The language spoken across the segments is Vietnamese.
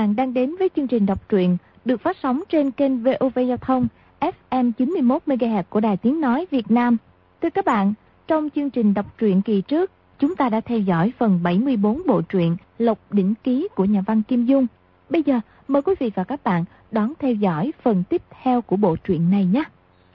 bạn đang đến với chương trình đọc truyện được phát sóng trên kênh VOV Giao thông FM 91 MHz của Đài Tiếng nói Việt Nam. Thưa các bạn, trong chương trình đọc truyện kỳ trước, chúng ta đã theo dõi phần 74 bộ truyện Lộc Đỉnh Ký của nhà văn Kim Dung. Bây giờ, mời quý vị và các bạn đón theo dõi phần tiếp theo của bộ truyện này nhé.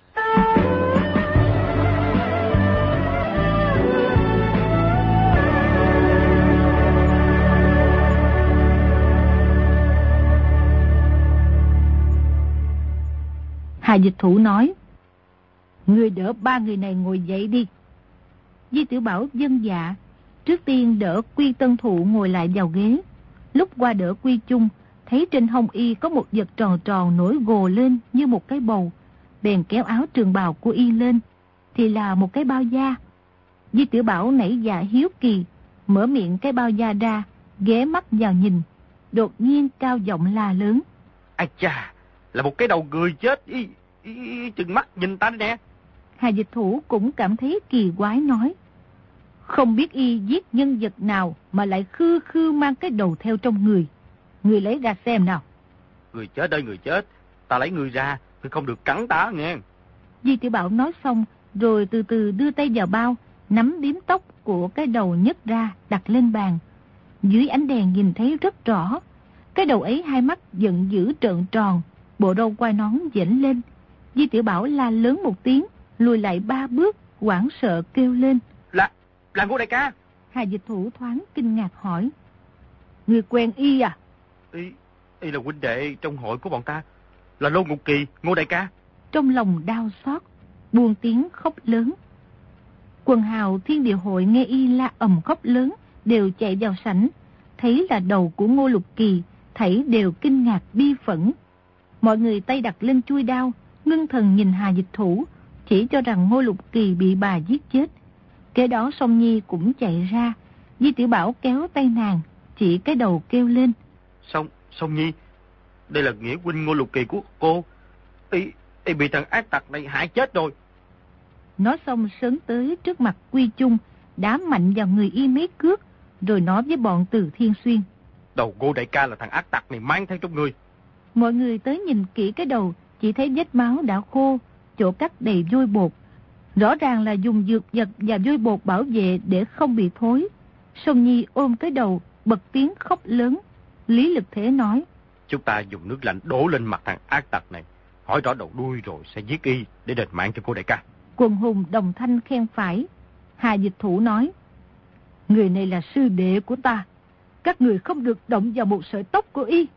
Hà Dịch Thủ nói: "Ngươi đỡ ba người này ngồi dậy đi." Di Tiểu Bảo vâng dạ, trước tiên đỡ Quy Tân Thụ ngồi lại vào ghế. Lúc qua đỡ Quy Chung, thấy trên hông y có một vật tròn tròn nổi gồ lên như một cái bầu, bèn kéo áo trường bào của y lên, thì là một cái bao da. Di Tiểu Bảo nảy dạ hiếu kỳ, mở miệng cái bao da ra, ghé mắt vào nhìn, đột nhiên cao giọng la lớn: "Ai chà, là một cái đầu người chết, chừng mắt nhìn ta nè." Hà Dịch Thủ cũng cảm thấy kỳ quái nói: "Không biết y giết nhân vật nào mà lại khư khư mang cái đầu theo trong người. Người lấy ra xem nào." "Người chết ơi người chết, ta lấy người ra, ngươi không được cắn ta nghe." Di Tiểu Bảo nói xong, rồi từ từ đưa tay vào bao, nắm điếm tóc của cái đầu nhấc ra, đặt lên bàn. Dưới ánh đèn nhìn thấy rất rõ, cái đầu ấy hai mắt giận dữ trợn tròn, bộ râu quai nón dễn lên. Di Tiểu Bảo la lớn một tiếng, lùi lại 3 bước, hoảng sợ kêu lên: Là Ngô đại ca." Hà Dịch Thủ thoáng kinh ngạc hỏi: "Người quen y à?" Y là huynh đệ trong hội của bọn ta, là Lô Ngục Kỳ, Ngô đại ca." Trong lòng đau xót, buông tiếng khóc lớn. Quần hào Thiên Địa Hội nghe y la ầm khóc lớn, đều chạy vào sảnh, thấy là đầu của Ngô Lục Kỳ, thảy đều kinh ngạc bi phẫn. Mọi người tay đặt lên chuôi đao, ngưng thần nhìn Hà Dịch Thủ, chỉ cho rằng Ngô Lục Kỳ bị bà giết chết. Kế đó Song Nhi cũng chạy ra, Di Tiểu Bảo kéo tay nàng, chỉ cái đầu kêu lên: Song Nhi, đây là nghĩa huynh Ngô Lục Kỳ của cô. Y bị thằng ác tặc này hại chết rồi." Nói xong sớm tới trước mặt Quy Chung, đá mạnh vào người y mấy cước, rồi nói với bọn Từ Thiên Xuyên: "Đầu Ngô đại ca là thằng ác tặc này mang theo trong người." Mọi người tới nhìn kỹ cái đầu, chỉ thấy vết máu đã khô, chỗ cắt đầy vôi bột. Rõ ràng là dùng dược vật và vôi bột bảo vệ để không bị thối. Song Nhi ôm cái đầu, bật tiếng khóc lớn. Lý Lực Thế nói: "Chúng ta dùng nước lạnh đổ lên mặt thằng ác tặc này, hỏi rõ đầu đuôi rồi sẽ giết y để đền mạng cho cô đại ca." Quần hùng đồng thanh khen phải. Hà Dịch Thủ nói: "Người này là sư đệ của ta, các người không được động vào một sợi tóc của y."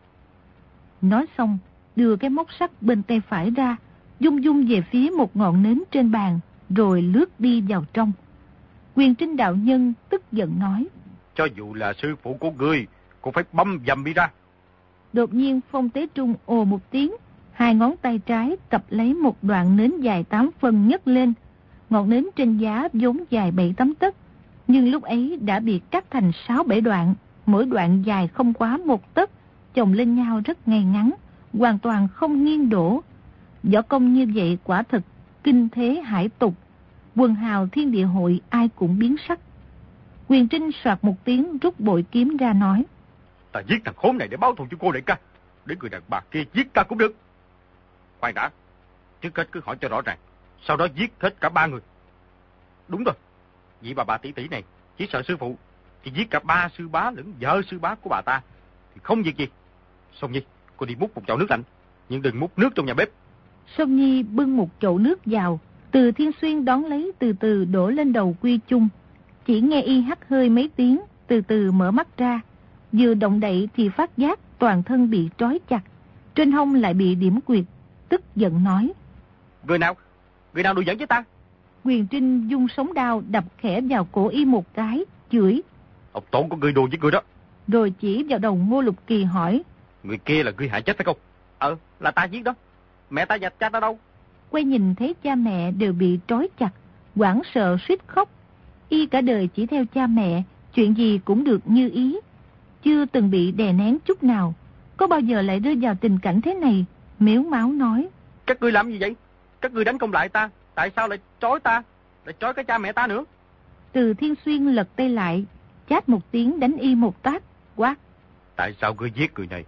Nói xong, đưa cái móc sắt bên tay phải ra, dung dung về phía một ngọn nến trên bàn, rồi lướt đi vào trong. Quyền Trinh đạo nhân tức giận nói: "Cho dù là sư phụ của ngươi, cũng phải băm dầm đi ra." Đột nhiên Phong Tế Trung ồ một tiếng, hai ngón tay trái cặp lấy một đoạn nến dài 8 phân nhấc lên. Ngọn nến trên giá vốn dài 7-8 tấc, nhưng lúc ấy đã bị cắt thành 6-7 đoạn, mỗi đoạn dài không quá 1 tấc, chồng lên nhau rất ngay ngắn, hoàn toàn không nghiêng đổ. Võ công như vậy quả thực kinh thế hải tục, quần hào Thiên Địa Hội ai cũng biến sắc. Quyền Trinh soạt một tiếng rút bội kiếm ra nói: "Ta giết thằng khốn này để báo thù cho cô đại ca, để người đàn bà kia giết ta cũng được." "Khoan đã, trước hết cứ hỏi cho rõ ràng, sau đó giết hết cả 3 người." "Đúng rồi, vị bà tỷ tỷ này chỉ sợ sư phụ, thì giết cả 3 sư bá lẫn vợ sư bá của bà ta thì không việc gì. Song Nhi, cô đi múc một chậu nước lạnh, nhưng đừng múc nước trong nhà bếp." Song Nhi bưng một chậu nước vào, Từ Thiên Xuyên đón lấy từ từ đổ lên đầu Quy Chung. Chỉ nghe y hắt hơi mấy tiếng, từ từ mở mắt ra, vừa động đậy thì phát giác toàn thân bị trói chặt, trên hông lại bị điểm quyệt, tức giận nói: Người nào đùa giỡn với ta?" Quyền Trinh dung sống đao đập khẽ vào cổ y một cái, chửi: "Ông Tổn của người đùa với người đó." Rồi chỉ vào đầu Ngô Lục Kỳ hỏi: "Người kia là người hại chết phải không?" Là ta giết đó. Mẹ ta và cha ta đâu?" Quay nhìn thấy cha mẹ đều bị trói chặt, hoảng sợ suýt khóc. Y cả đời chỉ theo cha mẹ, chuyện gì cũng được như ý, chưa từng bị đè nén chút nào, có bao giờ lại rơi vào tình cảnh thế này, mếu máo nói: "Các ngươi làm gì vậy? Các ngươi đánh không lại ta, tại sao lại trói ta, lại trói cả cha mẹ ta nữa?" Từ Thiên Xuyên lật tay lại, chát một tiếng đánh y một tát, quát: "Tại sao ngươi giết người này?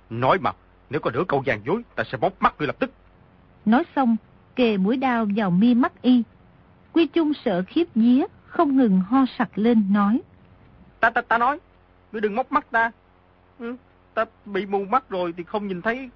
Nói mà, nếu có nửa câu gian dối, ta sẽ bóp mắt ngươi lập tức. Nói xong, kề mũi đao vào mi mắt y. Quy Chung sợ khiếp vía, không ngừng ho sặc lên nói. Ta nói, ngươi đừng móc mắt ta. Ta bị mù mắt rồi thì không nhìn thấy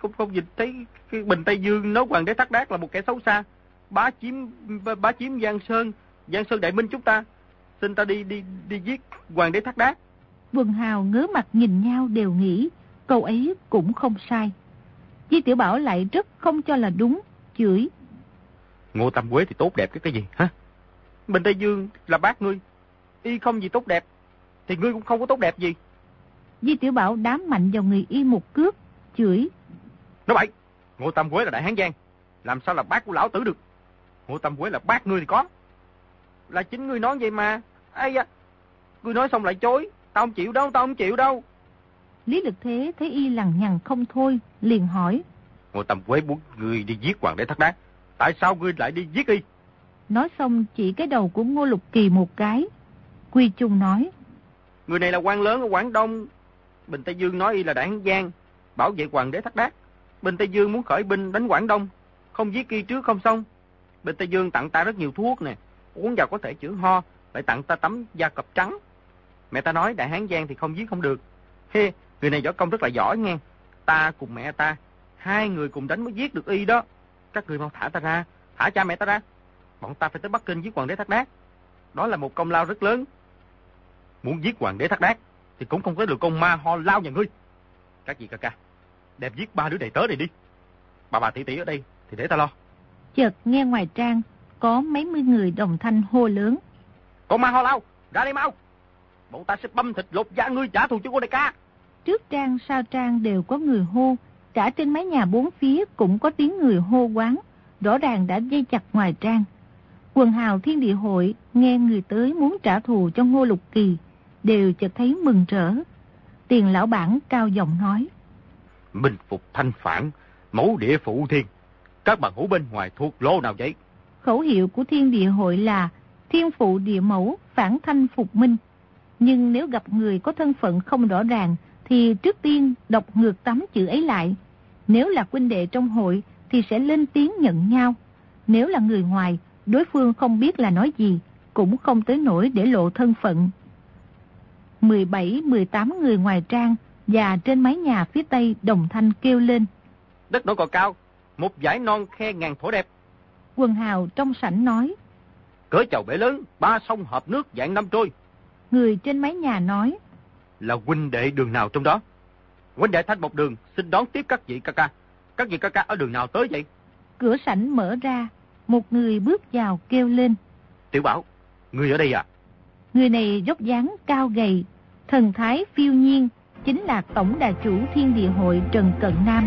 cái Bình Tây Dương nói Hoàng đế Thác Đác là một kẻ xấu xa, bá chiếm Giang Sơn Đại Minh chúng ta. Xin ta đi giết Hoàng đế Thác Đác. Quần hào ngớ mặt nhìn nhau đều nghĩ câu ấy cũng không sai. Di Tiểu Bảo lại rất không cho là đúng, chửi. Ngô Tam Quế thì tốt đẹp cái gì hả? Bình Tây Dương là bác ngươi, y không gì tốt đẹp thì ngươi cũng không có tốt đẹp gì. Di Tiểu Bảo đám mạnh vào người y một cước, chửi. Nói bậy, Ngô Tam Quế là đại hán Giang, làm sao là bác của lão tử được? Ngô Tam Quế là bác ngươi thì có. Là chính ngươi nói vậy mà. Ây da, ngươi nói xong lại chối. Tao không chịu đâu. Lý Lực Thế thấy y lằng nhằng không thôi, liền hỏi. Ngô Tam Quế muốn ngươi đi giết Hoàng đế Thác Đác, tại sao ngươi lại đi giết y? Nói xong chỉ cái đầu của Ngô Lục Kỳ một cái. Quy Chung nói. Người này là quan lớn ở Quảng Đông. Bình Tây Dương nói y là đại hán Giang, bảo vệ Hoàng đế Thác Đác. Bình Tây Dương muốn khởi binh đánh Quảng Đông, không giết y trước không xong. Bình Tây Dương tặng ta rất nhiều thuốc nè, uống vào có thể chữa ho, lại tặng ta tấm da cọp trắng. Mẹ ta nói đại hán Giang thì không giết không được. Người này võ công rất là giỏi nghe. Ta cùng mẹ ta, hai người cùng đánh mới giết được y đó. Các người mau thả ta ra, thả cha mẹ ta ra. Bọn ta phải tới Bắc Kinh giết Hoàng đế Thác Đác. Đó là một công lao rất lớn. Muốn giết Hoàng đế Thác Đác thì cũng không tới được con ma ho lao nhà ngươi. Các vị ca ca, đem giết 3 đứa đầy tớ này đi. Bà tỷ tỷ ở đây thì để ta lo. Chợt nghe ngoài trang có mấy mươi người đồng thanh hô lớn. Con ma ho lao, ra đây mau. Bọn ta sẽ băm thịt lột da ngươi trả thù cho cô đại ca. Trước trang sau trang đều có người hô. Cả trên mái nhà bốn phía cũng có tiếng người hô quán. Rõ ràng đã dây chặt ngoài trang. Quần hào Thiên Địa Hội nghe người tới muốn trả thù cho Ngô Lục Kỳ, đều chợt thấy mừng rỡ. Tiền lão bản cao giọng nói. Minh phục thanh phản, mẫu địa phụ thiên. Các bạn hữu bên ngoài thuộc lô nào vậy? Khẩu hiệu của Thiên Địa Hội là thiên phụ địa mẫu, phản thanh phục minh. Nhưng nếu gặp người có thân phận không rõ ràng thì trước tiên đọc ngược tấm chữ ấy lại. Nếu là huynh đệ trong hội thì sẽ lên tiếng nhận nhau. Nếu là người ngoài, đối phương không biết là nói gì, cũng không tới nỗi để lộ thân phận. 17-18 người ngoài trang và trên mái nhà phía tây đồng thanh kêu lên. Đất nổi cò cao, một dải non khe ngàn thổ đẹp. Quần hào trong sảnh nói. Cỡ chầu bể lớn, 3 sông hợp nước dạng năm trôi. Người trên mái nhà nói. Là huynh đệ đường nào trong đó? Huynh đệ Thanh Một Đường xin đón tiếp các vị ca ca. Các vị ca ca ở đường nào tới vậy? Cửa sảnh mở ra, một người bước vào kêu lên. Tiểu Bảo, người ở đây à? Người này dốc dáng cao gầy, thần thái phiêu nhiên, chính là tổng đà chủ Thiên Địa Hội Trần Cận Nam.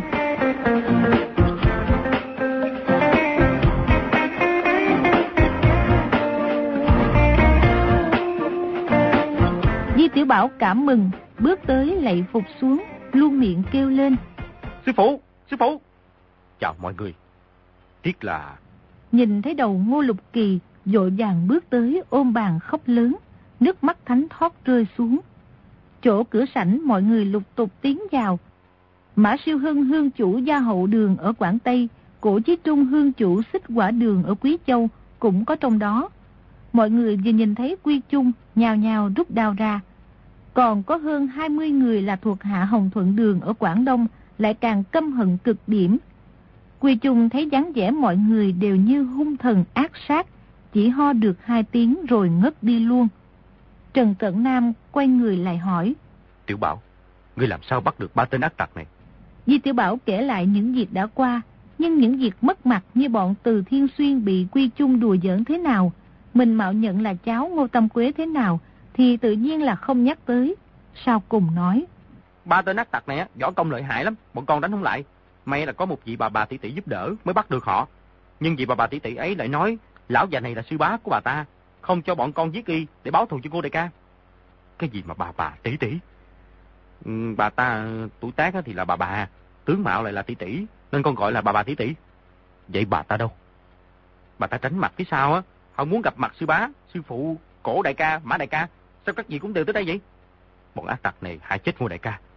Di Tiểu Bảo cảm mừng, bước tới lạy phục xuống, luôn miệng kêu lên. Sư phụ! Chào mọi người. Tiếc là... Nhìn thấy đầu Ngô Lục Kỳ, vội vàng bước tới ôm bàn khóc lớn, nước mắt thánh thót rơi xuống. Chỗ cửa sảnh mọi người lục tục tiến vào. Mã Siêu Hưng hương chủ Gia Hậu Đường ở Quảng Tây, Cổ Chí Trung hương chủ Xích Quả Đường ở Quý Châu cũng có trong đó. Mọi người vừa nhìn thấy Quy Chung nhào nhào rút đao ra. Còn có hơn 20 người là thuộc hạ Hồng Thuận Đường ở Quảng Đông lại càng căm hận cực điểm. Quy Chung thấy dáng vẻ mọi người đều như hung thần ác sát, chỉ ho được 2 tiếng rồi ngất đi luôn. Trần Cận Nam quay người lại hỏi. Tiểu Bảo, ngươi làm sao bắt được 3 tên ác tặc này? Di Tiểu Bảo kể lại những việc đã qua, nhưng những việc mất mặt như bọn Từ Thiên Xuyên bị Quy Chung đùa giỡn thế nào, mình mạo nhận là cháu Ngô Tam Quế thế nào, thì tự nhiên là không nhắc tới. Sau cùng nói. 3 tên ác tặc này á, võ công lợi hại lắm, bọn con đánh không lại. May là có một vị bà tỷ tỷ giúp đỡ mới bắt được họ. Nhưng vị bà tỷ tỷ ấy lại nói lão già này là sư bá của bà ta, không cho bọn con giết y để báo thù cho cô đại ca. Cái gì mà bà tỷ tỷ? Bà ta tuổi tác thì là bà, tướng mạo lại là tỷ tỷ, nên con gọi là bà tỷ tỷ. Vậy bà ta đâu? Bà ta tránh mặt phía sau á, không muốn gặp mặt sư bá, sư phụ, Cổ đại ca, Mã đại ca. Sao các vị cũng đều tới đây vậy? Bọn ác tặc này hại chết Ngô đại ca.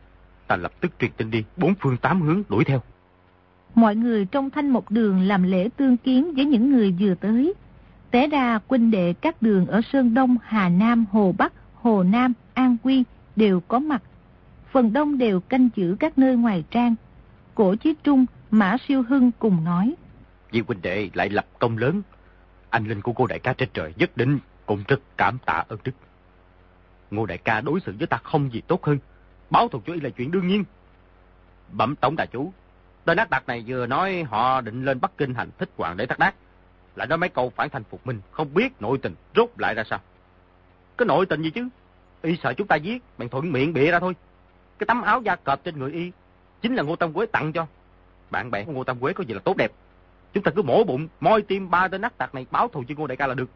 Ta lập tức truyền tin đi, 4 phương 8 hướng đuổi theo. Mọi người trong Thanh Mộc Đường làm lễ tương kiến với những người vừa tới. Té ra huynh đệ các đường ở Sơn Đông, Hà Nam, Hồ Bắc, Hồ Nam, An Quy đều có mặt. Phần đông đều canh giữ các nơi ngoài trang. Cổ Chí Trung, Mã Siêu Hưng cùng nói: Vì huynh đệ lại lập công lớn, anh linh của cô đại ca trên trời nhất định cũng rất cảm tạ ơn đức. Ngô đại ca đối xử với ta không gì tốt hơn, báo thù cho y là chuyện đương nhiên. Bẩm tổng đại chủ, tên ác đạt này vừa nói họ định lên Bắc Kinh hành thích hoàng đế Thác Đát, lại nói mấy câu phản thành phục minh, không biết nội tình rốt lại ra sao. Cái nội tình gì chứ? Y sợ chúng ta giết, bèn thuận miệng bịa ra thôi. Cái tấm áo da cọp trên người y chính là Ngô Tam Quế tặng cho. Bạn bè của Ngô Tam Quế có gì là tốt đẹp, chúng ta cứ mổ bụng moi tim 3 tên ác tặc này báo thù cho Ngô đại ca là được.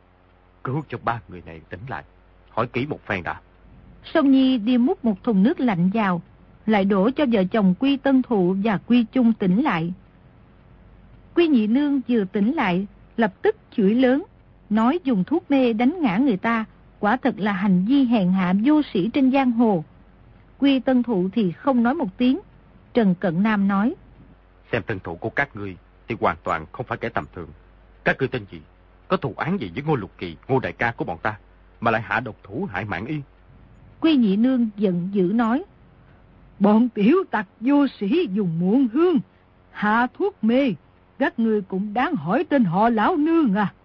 Cứu cho 3 người này tỉnh lại, hỏi kỹ một phen đã. Sông Nhi đi múc một thùng nước lạnh vào, lại đổ cho vợ chồng Quy Tân Thụ và Quy Chung tỉnh lại. Quy Nhị Nương vừa tỉnh lại, lập tức chửi lớn, nói dùng thuốc mê đánh ngã người ta, quả thật là hành vi hèn hạ vô sĩ trên giang hồ. Quy Tân Thụ thì không nói một tiếng. Trần Cận Nam nói: Xem thân thủ của các ngươi thì hoàn toàn không phải kẻ tầm thường. Các ngươi tên gì, có thù án gì với Ngô Lục Kỳ, Ngô đại ca của bọn ta, mà lại hạ độc thủ hại mạng y? Quy Nhị Nương giận dữ nói: Bọn tiểu tặc vô sĩ dùng muộn hương hạ thuốc mê, các ngươi cũng đáng hỏi tên họ lão nương à.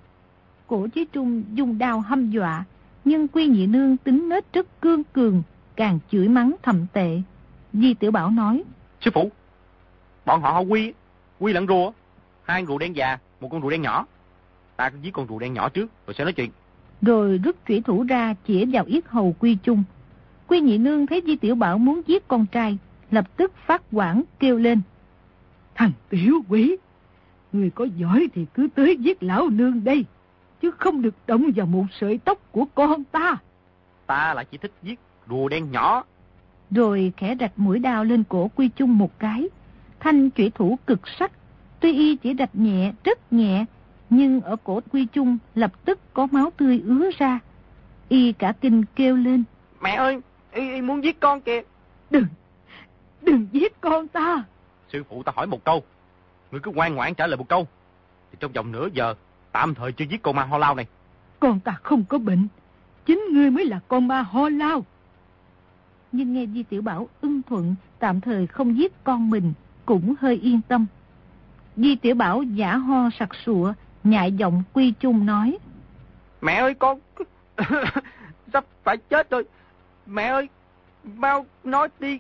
Cổ Chí Trung dùng đao hăm dọa, nhưng Quy Nhị Nương tính nết rất cương cường, càng chửi mắng thậm tệ. Di Tiểu Bảo nói: Sư phụ, bọn họ Quy lẫn rùa, 2 con rùa đen già, 1 con rùa đen nhỏ. Ta cứ giết con rùa đen nhỏ trước rồi sẽ nói chuyện. Rồi rút chủy thủ ra chĩa vào yết hầu Quy Chung. Quy Nhị Nương thấy Di Tiểu Bảo muốn giết con trai, lập tức phát hoảng kêu lên: Thằng tiểu quỷ, người có giỏi thì cứ tới giết lão nương đây, chứ không được động vào một sợi tóc của con ta. Ta lại chỉ thích giết rùa đen nhỏ. Rồi khẽ rạch mũi đao lên cổ Quy Chung một cái. Thanh chủy thủ cực sắc, tuy y chỉ rạch nhẹ, rất nhẹ, nhưng ở cổ Quy Chung lập tức có máu tươi ứa ra. Y cả kinh kêu lên: Mẹ ơi, y muốn giết con kìa. Đừng giết con ta. Sư phụ ta hỏi một câu, ngươi cứ ngoan ngoãn trả lời một câu, thì trong vòng nửa giờ tạm thời chưa giết con ma Ho Lao này. Con ta không có bệnh, chính ngươi mới là con ma Ho Lao. Nhưng nghe Di Tiểu Bảo ưng thuận tạm thời không giết con mình, cũng hơi yên tâm. Di Tiểu Bảo giả ho sặc sụa, nhại giọng Quy Chung nói: Mẹ ơi, con sắp phải chết rồi. Mẹ ơi, mau nói đi.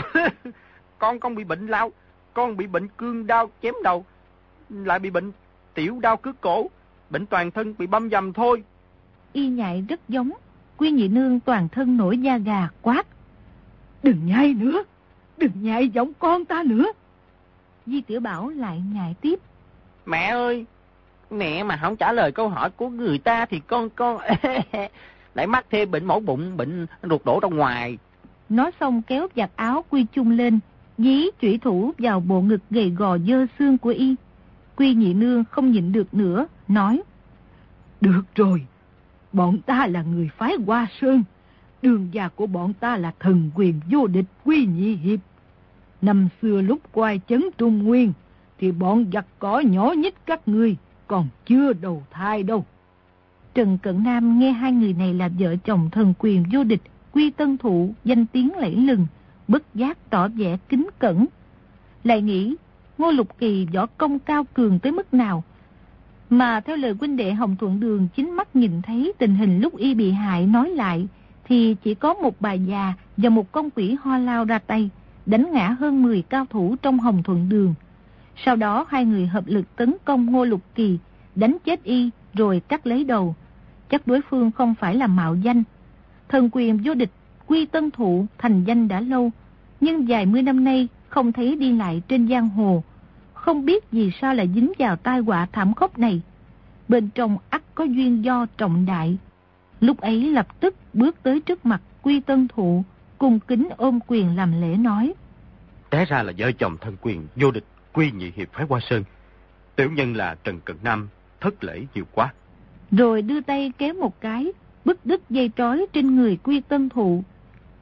Con bị bệnh lao, con bị bệnh cương đao chém đầu, lại bị bệnh tiểu đao cướp cổ, bệnh toàn thân bị băm dầm thôi. Y nhại rất giống. Quy Nhị Nương toàn thân nổi da gà quát: Đừng nhai nữa, đừng nhai giống con ta nữa. Di Tiểu Bảo lại nhại tiếp: Mẹ ơi, mẹ mà không trả lời câu hỏi của người ta thì con lại mắc thêm bệnh mổ bụng, bệnh ruột đổ trong ngoài. Nói xong kéo giặt áo Quy Chung lên, dí chủy thủ vào bộ ngực gầy gò dơ xương của y. Quy Nhị Nương không nhịn được nữa, nói: Được rồi, bọn ta là người phái Hoa Sơn, đường già của bọn ta là thần quyền vô địch Quy Nhị Hiệp. Năm xưa lúc quay chấn Trung Nguyên, thì bọn giặc cỏ nhỏ nhít các ngươi còn chưa đầu thai đâu. Trần Cận Nam nghe hai người này là vợ chồng thần quyền vô địch Quy Tân Thụ, danh tiếng lẫy lừng, bất giác tỏ vẻ kính cẩn. Lại nghĩ Ngô Lục Kỳ võ công cao cường tới mức nào, mà theo lời huynh đệ Hồng Thuận Đường chính mắt nhìn thấy tình hình lúc y bị hại nói lại, thì chỉ có một bà già và một con quỷ Ho Lao ra tay, đánh ngã hơn 10 cao thủ trong Hồng Thuận Đường. Sau đó hai người hợp lực tấn công Ngô Lục Kỳ, đánh chết y rồi cắt lấy đầu. Chắc đối phương không phải là mạo danh. Thần quyền vô địch Quy Tân Thụ thành danh đã lâu, nhưng vài mươi năm nay không thấy đi lại trên giang hồ, không biết vì sao lại dính vào tai họa thảm khốc này. Bên trong ắt có duyên do trọng đại. Lúc ấy lập tức bước tới trước mặt Quy Tân Thụ, cung kính ôm quyền làm lễ nói: Té ra là vợ chồng thần quyền vô địch Quy Nhị Hiệp phái Hoa Sơn. Tiểu nhân là Trần Cận Nam, thất lễ nhiều quá. Rồi đưa tay kéo một cái, bứt đứt dây trói trên người Quy Tân Thụ,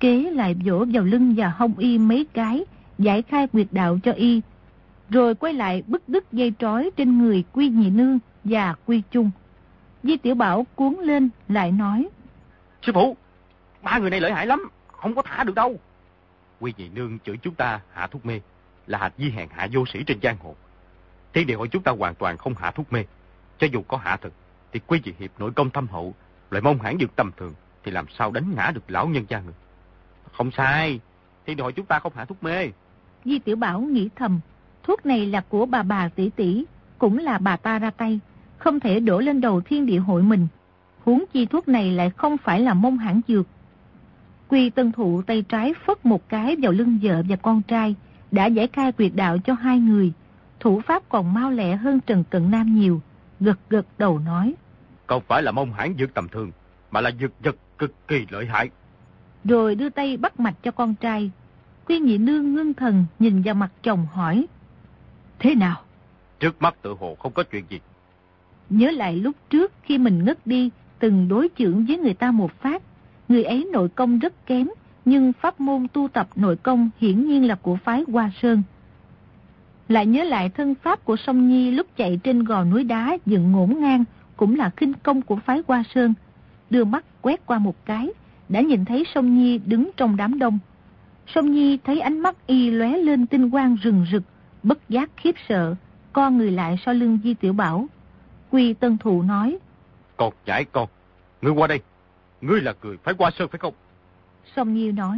kế lại vỗ vào lưng và hông y mấy cái, giải khai quyệt đạo cho y, rồi quay lại bứt đứt dây trói trên người Quy Nhị Nương và Quy Chung. Di Tiểu Bảo cuốn lên lại nói: Sư phụ, ba người này lợi hại lắm, không có thả được đâu. Quy Nhị Nương chửi chúng ta hạ thuốc mê là hành vi hèn hạ vô sĩ trên giang hồ. Thiên Địa hội chúng ta hoàn toàn không hạ thuốc mê. Cho dù có hạ thực thì Quy Nhị Hiệp nội công thâm hậu, loại mông hãn dược tầm thường thì làm sao đánh ngã được lão nhân gia người. Không sai, Thiên Địa hội chúng ta không hạ thuốc mê. Di Tiểu Bảo nghĩ thầm, thuốc này là của bà tỷ tỷ, cũng là bà ta ra tay, không thể đổ lên đầu Thiên Địa hội mình. Huống chi thuốc này lại không phải là mông hãn dược. Quy Tân Thụ tay trái phất một cái vào lưng vợ và con trai, đã giải khai quyệt đạo cho hai người. Thủ pháp còn mau lẹ hơn Trần Cận Nam nhiều, gật gật đầu nói: Không phải là mông hãn dược tầm thường, mà là dược vật cực kỳ lợi hại. Rồi đưa tay bắt mạch cho con trai. Quy Nhị Nương ngưng thần nhìn vào mặt chồng hỏi: Thế nào? Trước mắt tự hồ không có chuyện gì. Nhớ lại lúc trước khi mình ngất đi, từng đối chưởng với người ta một phát. Người ấy nội công rất kém, nhưng pháp môn tu tập nội công hiển nhiên là của phái Hoa Sơn. Lại nhớ lại thân pháp của Song Nhi lúc chạy trên gò núi đá dựng ngổn ngang, cũng là khinh công của phái Hoa Sơn. Đưa mắt quét qua một cái, đã nhìn thấy Song Nhi đứng trong đám đông. Song Nhi thấy ánh mắt y lóe lên tinh quang rừng rực, bất giác khiếp sợ, co người lại sau lưng Di Tiểu Bảo. Quy Tân Thụ nói: Con nhãi con, ngươi qua đây, ngươi là người phái Hoa Sơn phải không? Song Nhi nói: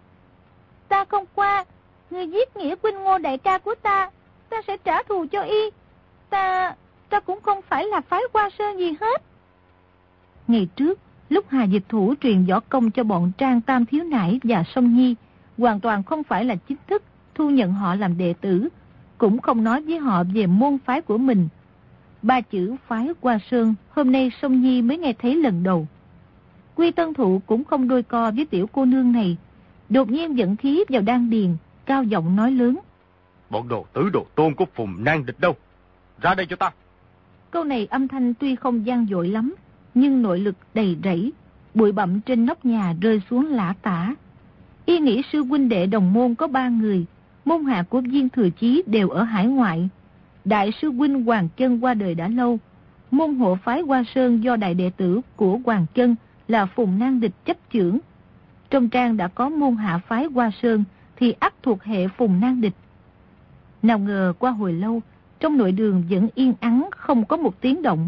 Ta không qua, người giết nghĩa huynh Ngô đại ca của ta sẽ trả thù cho y. Ta cũng không phải là phái Hoa Sơn gì hết. Ngày trước, lúc Hà Dịch Thủ truyền võ công cho bọn Trang Tam Thiếu Nãi và Song Nhi, hoàn toàn không phải là chính thức thu nhận họ làm đệ tử, cũng không nói với họ về môn phái của mình. Ba chữ phái Hoa Sơn hôm nay Song Nhi mới nghe thấy lần đầu. Quy Tân Thụ cũng không đôi co với tiểu cô nương này, đột nhiên dẫn khí vào đan điền, cao giọng nói lớn: Bọn đồ tử đồ tôn của Phùng Nan Địch đâu? Ra đây cho ta. Câu này âm thanh tuy không vang dội lắm, nhưng nội lực đầy rẫy, bụi bặm trên nóc nhà rơi xuống lả tả. Y nghĩ sư huynh đệ đồng môn có 3 người, môn hạ của Viên Thừa Chí đều ở hải ngoại. Đại sư huynh Hoàng Chân qua đời đã lâu, môn hộ phái Hoa Sơn do đại đệ tử của Hoàng Chân là Phùng Nan Địch chấp chưởng. Trong trang đã có môn hạ phái Hoa Sơn thì ắt thuộc hệ Phùng Nan Địch. Nào ngờ qua hồi lâu, trong nội đường vẫn yên ắng, không có một tiếng động.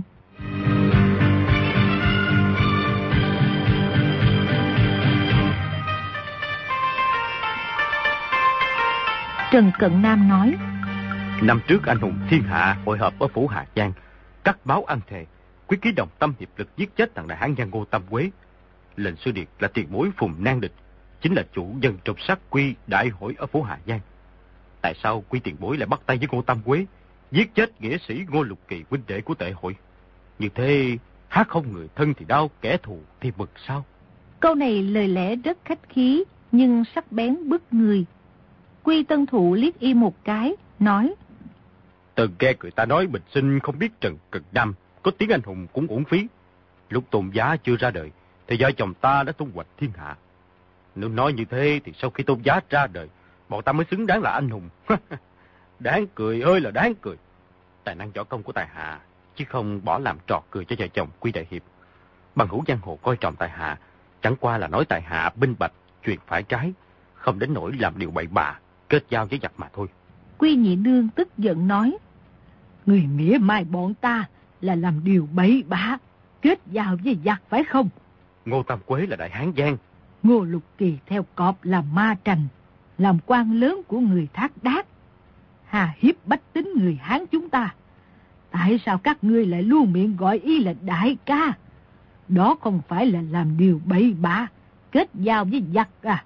Trần Cận Nam nói: Năm trước anh hùng thiên hạ hội hợp ở phủ Hà Giang, cắt máu ăn thề, quyết ký đồng tâm hiệp lực giết chết thằng đại hán Giang Ngô Tam Quế. Lệnh Sư Điệt là tiền bối Phùng Nan Địch, chính là chủ dân trong sát quy đại hội ở phủ Hà Giang. Tại sao Quy tiền bối lại bắt tay với Ngô Tam Quế, giết chết nghĩa sĩ Ngô Lục Kỳ huynh đệ của tệ hội? Như thế hát không người thân thì đau, kẻ thù thì bực sao? Câu này lời lẽ rất khách khí, nhưng sắc bén bức người. Quy Tân Thụ liếc y một cái, nói: Từng nghe người ta nói bình sinh không biết Trần Cận Nam, có tiếng anh hùng cũng uổng phí. Lúc Tôn Giá chưa ra đời thì vợ chồng ta đã tung hoành thiên hạ. Nếu nói như thế thì sau khi Tôn Giá ra đời, bọn ta mới xứng đáng là anh hùng. Đáng cười ơi là đáng cười. Tài năng võ công của tài hạ, chứ không bỏ làm trò cười cho vợ chồng Quy đại hiệp. Bằng hữu giang hồ coi trọng tài hạ, chẳng qua là nói tài hạ binh bạch, chuyện phải trái, không đến nỗi làm điều bậy bạ, kết giao với giặc mà thôi. Quy Nhị Nương tức giận nói: Người mỉa mai bọn ta là làm điều bậy bạ, kết giao với giặc phải không? Ngô Tam Quế là đại hán Giang, Ngô Lục Kỳ theo cọp là ma trành, làm quan lớn của người Thác Đác, hà hiếp bách tính người Hán chúng ta. Tại sao các ngươi lại luôn miệng gọi y là đại ca? Đó không phải là làm điều bậy bạ, kết giao với giặc à?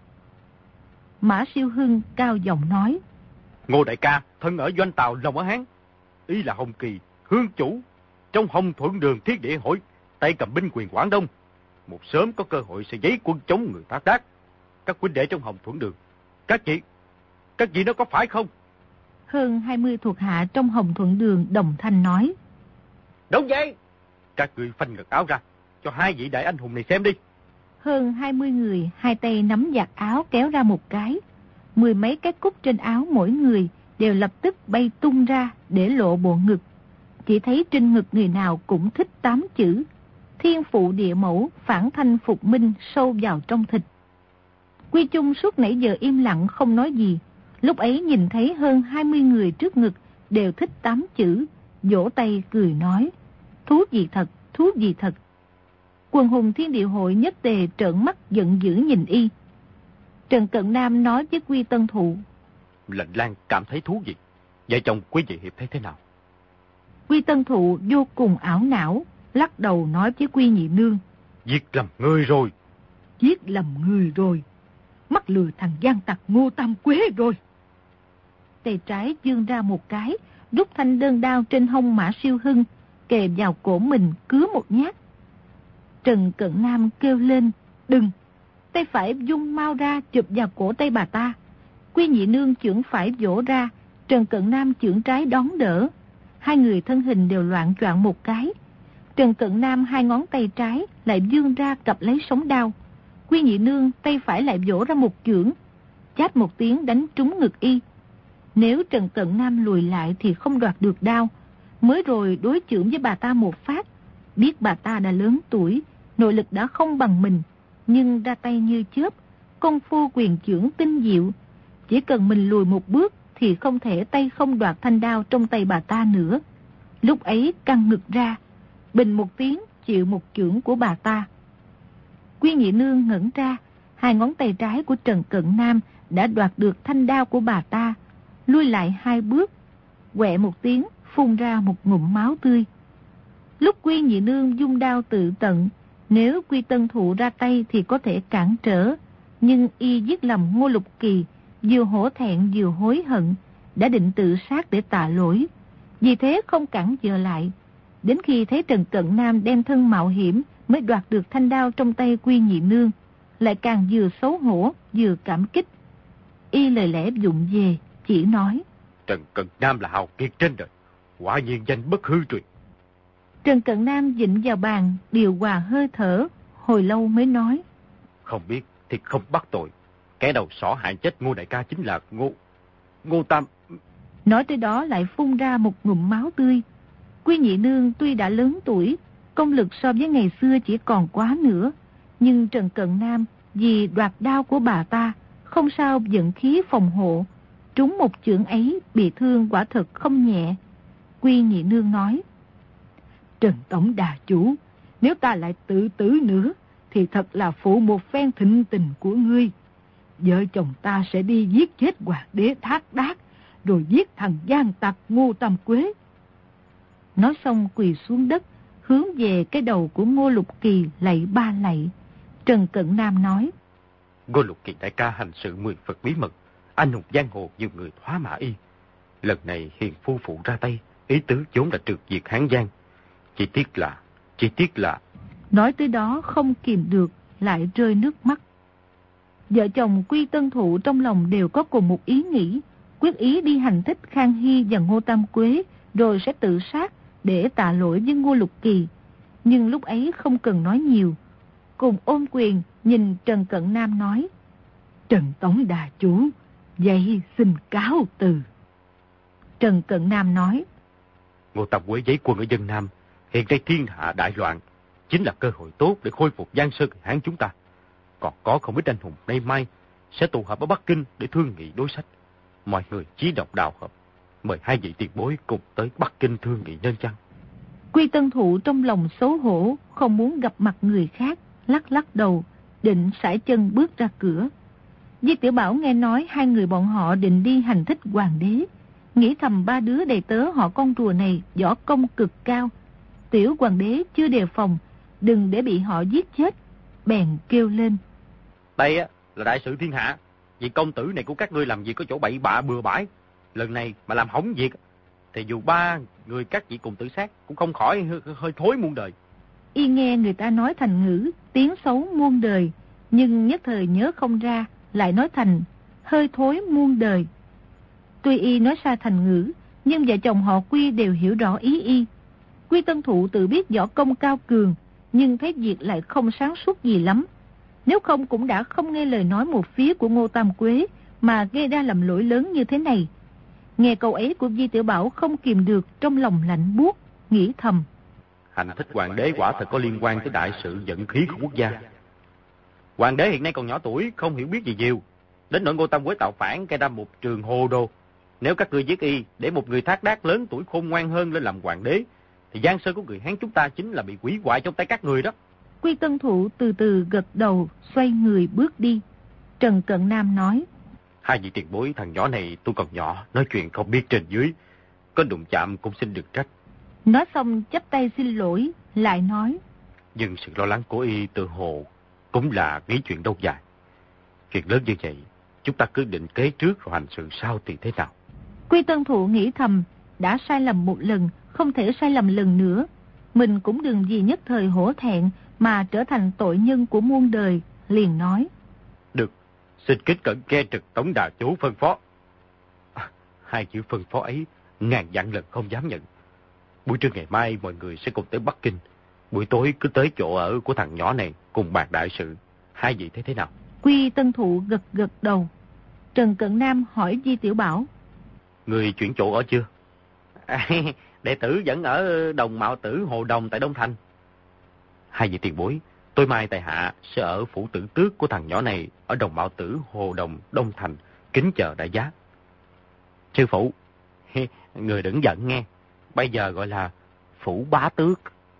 Mã Siêu Hưng cao giọng nói: Ngô đại ca thân ở doanh tàu lòng ở Hán, y là Hồng Kỳ hương chủ trong Hồng Thuận Đường Thiết Địa hội, tay cầm binh quyền Quảng Đông. Một sớm có cơ hội sẽ giấy quân chống người Thác Đác. Các huynh đệ trong Hồng Thuận Đường, các vị nó có phải không? Hơn 20 thuộc hạ trong Hồng Thuận Đường đồng thanh nói: Đúng vậy. Các ngươi phanh ngực áo ra, cho hai vị đại anh hùng này xem đi. Hơn 20 người, hai tay nắm giặt áo kéo ra một cái. 10 mấy cái cúc trên áo mỗi người đều lập tức bay tung ra để lộ bộ ngực. Chỉ thấy trên ngực người nào cũng thích 8 chữ: thiên phụ địa mẫu, phản thanh phục minh, sâu vào trong thịt. Quy Chung suốt nãy giờ im lặng không nói gì. Lúc ấy nhìn thấy hơn 20 người trước ngực đều thích 8 chữ, vỗ tay cười nói: thú vị thật, thú vị thật. Quần hùng Thiên Địa Hội nhất tề trợn mắt giận dữ nhìn y. Trần Cận Nam nói với Quy Tân Thụ: Lệnh Lang cảm thấy thú vị, vợ chồng quý vị hiệp thấy thế nào? Quy Tân Thụ vô cùng ảo não, lắc đầu nói với Quy Nhị Nương: Giết lầm người rồi. Giết lầm người rồi, mắc lừa thằng gian tặc Ngô Tam Quế rồi. Tay trái giương ra một cái, rút thanh đơn đao trên hông Mã Siêu Hưng, kề vào cổ mình cứa một nhát. Trần Cận Nam kêu lên: đừng! Tay phải dung mau ra chụp vào cổ tay bà ta. Quy Nhị Nương chưởng phải vỗ ra, Trần Cận Nam chưởng trái đón đỡ. Hai người thân hình đều loạn choạng một cái. Trần Cận Nam hai ngón tay trái lại vươn ra cặp lấy sống đao. Quy Nhị Nương tay phải lại vỗ ra một chưởng, chát một tiếng đánh trúng ngực y. Nếu Trần Cận Nam lùi lại thì không đoạt được đao. Mới rồi đối chưởng với bà ta một phát, biết bà ta đã lớn tuổi, nội lực đã không bằng mình, nhưng ra tay như chớp, công phu quyền chưởng tinh diệu. Chỉ cần mình lùi một bước thì không thể tay không đoạt thanh đao trong tay bà ta nữa. Lúc ấy căng ngực ra, bình một tiếng chịu một chưởng của bà ta. Quy Nhị Nương ngẩn ra, hai ngón tay trái của Trần Cận Nam đã đoạt được thanh đao của bà ta, lui lại 2 bước, quẹ một tiếng phun ra một ngụm máu tươi. Lúc Quy Nhị Nương dung đao tự tận, nếu Quy Tân Thụ ra tay thì có thể cản trở, nhưng y giết lầm Ngô Lục Kỳ, vừa hổ thẹn vừa hối hận, đã định tự sát để tạ lỗi, vì thế không cản trở lại. Đến khi thấy Trần Cận Nam đem thân mạo hiểm mới đoạt được thanh đao trong tay Quy Nhị Nương, lại càng vừa xấu hổ vừa cảm kích. Y lời lẽ vụng về, chỉ nói: Trần Cận Nam là hào kiệt trên đời, quả nhiên danh bất hư truyền. Trần Cận Nam dịnh vào bàn, điều hòa hơi thở, hồi lâu mới nói: Không biết thì không bắt tội. Kẻ đầu sỏ hại chết Ngô đại ca chính là Ngô Tam. Nói tới đó lại phun ra một ngụm máu tươi. Quy Nhị Nương tuy đã lớn tuổi, công lực so với ngày xưa chỉ còn quá nữa, nhưng Trần Cận Nam vì đoạt đao của bà ta, không sao vận khí phòng hộ, trúng một chưởng ấy bị thương quả thật không nhẹ. Quy Nhị Nương nói: Trần Tổng Đà Chủ, nếu ta lại tự tử nữa thì thật là phụ một phen thịnh tình của ngươi. Vợ chồng ta sẽ đi giết chết Hoàng đế Thác Đác, rồi giết thằng gian tặc Ngô Tam Quế. Nói xong quỳ xuống đất, hướng về cái đầu của Ngô Lục Kỳ lạy 3 lạy. Trần Cận Nam nói: Ngô Lục Kỳ đại ca hành sự 10 Phật bí mật, anh hùng giang hồ nhiều người thoá mã y. Lần này hiền phu phụ ra tay, ý tứ vốn là trừ diệt Hán Giang. Chỉ tiếc là... Nói tới đó không kìm được, lại rơi nước mắt. Vợ chồng Quy Tân Thụ trong lòng đều có cùng một ý nghĩ, quyết ý đi hành thích Khang Hy và Ngô Tam Quế, rồi sẽ tự sát để tạ lỗi với Ngô Lục Kỳ. Nhưng lúc ấy không cần nói nhiều, cùng ôm quyền nhìn Trần Cận Nam nói: Trần Tổng Đà Chủ, vậy xin cáo từ. Trần Cận Nam nói: Ngô Tam Quế giấy quân ở dân Nam, hiện nay thiên hạ đại loạn, chính là cơ hội tốt để khôi phục Giang Sơn Hán chúng ta. Còn có không ít anh hùng nay mai sẽ tụ họp ở Bắc Kinh để thương nghị đối sách. Mọi người chí độc đào hợp, mời 2 vị tiền bối cùng tới Bắc Kinh thương nghị nên chăng? Quy Tân Thụ trong lòng xấu hổ, không muốn gặp mặt người khác, lắc lắc đầu, định sải chân bước ra cửa. Di Tiểu Bảo nghe nói 2 người bọn họ định đi hành thích hoàng đế, nghĩ thầm 3 đứa đầy tớ họ con rùa này võ công cực cao, tiểu hoàng đế chưa đề phòng, đừng để bị họ giết chết, bèn kêu lên: Đây á là đại sự thiên hạ, vì công tử này của các ngươi làm gì có chỗ bậy bạ bừa bãi, lần này mà làm hỏng việc thì dù 3 người các vị cùng tự sát cũng không khỏi hơi thối muôn đời. Y nghe người ta nói thành ngữ tiếng xấu muôn đời, nhưng nhất thời nhớ không ra, lại nói thành hơi thối muôn đời. Tuy y nói sai thành ngữ, nhưng vợ chồng họ Quy đều hiểu rõ ý y. Quy Tân Thụ tự biết võ công cao cường, nhưng thấy việc lại không sáng suốt gì lắm. Nếu không cũng đã không nghe lời nói một phía của Ngô Tam Quế mà gây ra lầm lỗi lớn như thế này. Nghe câu ấy của Di Tiểu Bảo không kìm được trong lòng lạnh buốt, nghĩ thầm. Hành thích hoàng đế quả thật có liên quan tới đại sự vận khí của quốc gia. Hoàng đế hiện nay còn nhỏ tuổi, không hiểu biết gì nhiều. Đến nỗi Ngô Tam Quế tạo phản gây ra một trường hồ đồ. Nếu các ngươi giết y để một người thác đác lớn tuổi khôn ngoan hơn lên làm hoàng đế, thì giang sơn của người Hán chúng ta chính là bị hủy hoại trong tay các người đó. Quy Tân Thụ từ từ gật đầu, xoay người bước đi. Trần Cận Nam nói. Hai vị tiền bối, thằng nhỏ này tôi còn nhỏ, nói chuyện không biết trên dưới. Có đụng chạm cũng xin được trách. Nói xong chắp tay xin lỗi, lại nói. Nhưng sự lo lắng của y tự hồ cũng là nghĩ chuyện lâu dài. Chuyện lớn như vậy, chúng ta cứ định kế trước rồi hành sự sau thì thế nào? Quy Tân Thụ nghĩ thầm, đã sai lầm một lần, không thể sai lầm lần nữa. Mình cũng đừng vì nhất thời hổ thẹn mà trở thành tội nhân của muôn đời, liền nói. Được, xin kính cẩn nghe trực tổng đà chủ phân phó. Hai chữ phân phó ấy, ngàn vạn lần không dám nhận. Buổi trưa ngày mai mọi người sẽ cùng tới Bắc Kinh. Buổi tối cứ tới chỗ ở của thằng nhỏ này cùng bàn đại sự. Hai vị thấy thế nào? Quy Tân Thụ gật gật đầu. Trần Cận Nam hỏi Di Tiểu Bảo. Người chuyển chỗ ở chưa? Đệ tử vẫn ở Đồng Mạo Tử Hồ Đồng tại Đông Thành. Hai vị tiền bối, tôi mai tại hạ sẽ ở phủ tử tước của thằng nhỏ này ở Đồng Mạo Tử Hồ Đồng Đông Thành, kính chờ đại giá. Sư phụ, người đừng giận nghe, bây giờ gọi là phủ bá tước.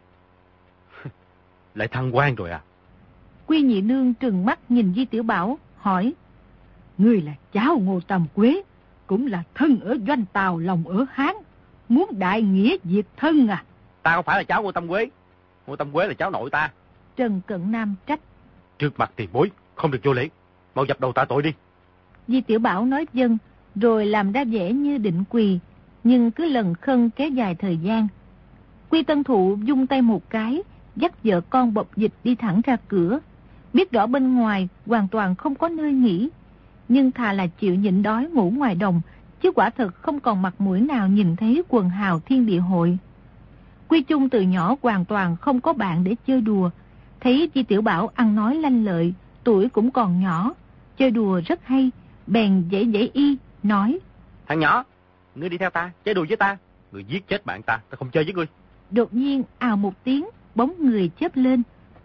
Lại thăng quan rồi à? Quy Nhị Nương trừng mắt nhìn Di Tiểu Bảo, hỏi. Ngươi là cháu Ngô Tam Quế, cũng là thân ở doanh Tào, lòng ở Hán, muốn đại nghĩa diệt thân à? Ta không phải là cháu Ngô Tam Quế. Ngô Tam Quế là cháu nội ta. Trần Cận Nam trách. Trước mặt tiền bối, không được vô lễ. Mau dập đầu tạ tội đi. Di Tiểu Bảo nói vâng, rồi làm ra vẻ như định quỳ, nhưng cứ lần khân kéo dài thời gian. Quy Tân Thụ vung tay một cái, dắt vợ con bọc dịch đi thẳng ra cửa. Biết rõ bên ngoài hoàn toàn không có nơi nghỉ, nhưng thà là chịu nhịn đói ngủ ngoài đồng, chứ quả thật không còn mặt mũi nào nhìn thấy quần hào Thiên Địa Hội. Quy Chung từ nhỏ hoàn toàn không có bạn để chơi đùa, thấy Di Tiểu Bảo ăn nói lanh lợi, tuổi cũng còn nhỏ, chơi đùa rất hay, bèn dãy y, nói. Thằng nhỏ, ngươi đi theo ta, chơi đùa với ta. Ngươi giết chết bạn ta, ta không chơi với ngươi. Đột nhiên ào một tiếng, bóng người chớp lên.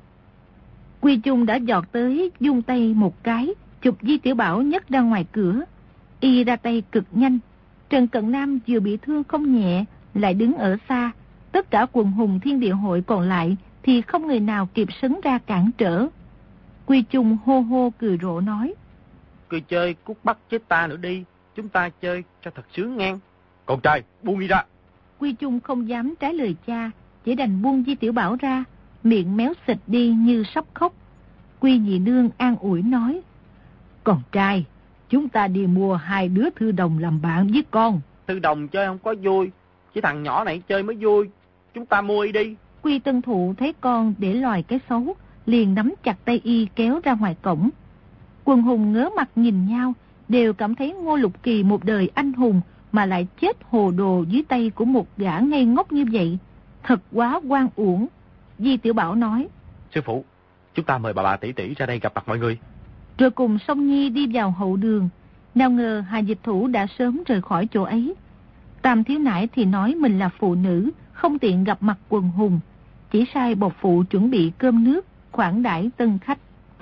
Quy Chung đã giọt tới, vung tay một cái, chụp Di Tiểu Bảo nhấc ra ngoài cửa. Y ra tay cực nhanh. Trần Cận Nam vừa bị thương không nhẹ, lại đứng ở xa. Tất cả quần hùng Thiên Địa Hội còn lại thì không người nào kịp sấn ra cản trở. Quy Chung hô hô cười rộ nói. Cười chơi cút bắt chết ta nữa đi, chúng ta chơi cho thật sướng ngang. Con trai, buông đi ra. Quy Chung không dám trái lời cha, chỉ đành buông Di Tiểu Bảo ra, miệng méo xịt đi như sắp khóc. Quy Nhị Nương an ủi nói. Con trai, chúng ta đi mua 2 đứa thư đồng làm bạn với con. Thư đồng chơi không có vui, chỉ thằng nhỏ này chơi mới vui. Chúng ta mua đi. Quy Tân Thụ thấy con để lòi cái xấu, liền nắm chặt tay y kéo ra ngoài cổng. Quần hùng ngớ mặt nhìn nhau, đều cảm thấy Ngô Lục Kỳ một đời anh hùng mà lại chết hồ đồ dưới tay của một gã ngây ngốc như vậy. Thật quá oan uổng. Di Tiểu Bảo nói. Sư phụ, chúng ta mời bà tỷ tỷ ra đây gặp mặt mọi người. Rồi cùng Song Nhi đi vào hậu đường. Nào ngờ Hà Dịch Thủ đã sớm rời khỏi chỗ ấy. Tam thiếu nãi thì nói mình là phụ nữ, không tiện gặp mặt quần hùng, chỉ sai bộc phụ chuẩn bị cơm nước, khoản đãi tân khách.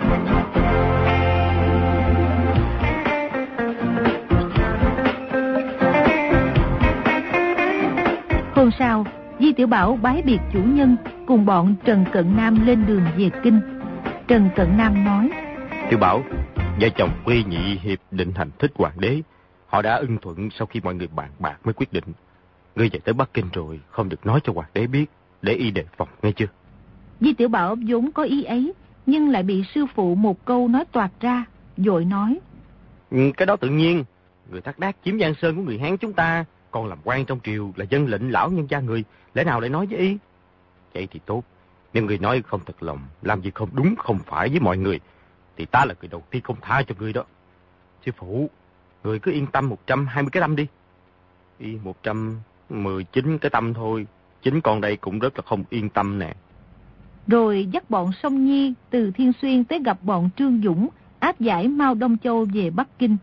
Hôm sau, Di Tiểu Bảo bái biệt chủ nhân, cùng bọn Trần Cận Nam lên đường về kinh. Trần Cận Nam nói. Tiểu Bảo, vợ chồng Quy Nhị hiệp định hành thích hoàng đế. Họ đã ưng thuận sau khi mọi người bàn bạc mới quyết định. Ngươi về tới Bắc Kinh rồi, không được nói cho hoàng đế biết, để y đề phòng, nghe chưa? Di Tiểu Bảo vốn có ý ấy, nhưng lại bị sư phụ một câu nói toạc ra, vội nói. Cái đó tự nhiên, người thác đác chiếm Giang Sơn của người Hán chúng ta, còn làm quan trong triều là dân lệnh lão nhân gia người, lẽ nào lại nói với y? Vậy thì tốt, nếu người nói không thật lòng, làm gì không đúng không phải với mọi người, thì ta là người đầu tiên không tha cho người đó. Sư phụ, người cứ yên tâm 120 cái tâm đi. Y 119 cái tâm thôi, chính con đây cũng rất là không yên tâm nè. rồi dắt bọn Song Nhi từ Thiên Xuyên tới gặp bọn Trương Dũng, áp giải Mao Đông Châu về Bắc Kinh.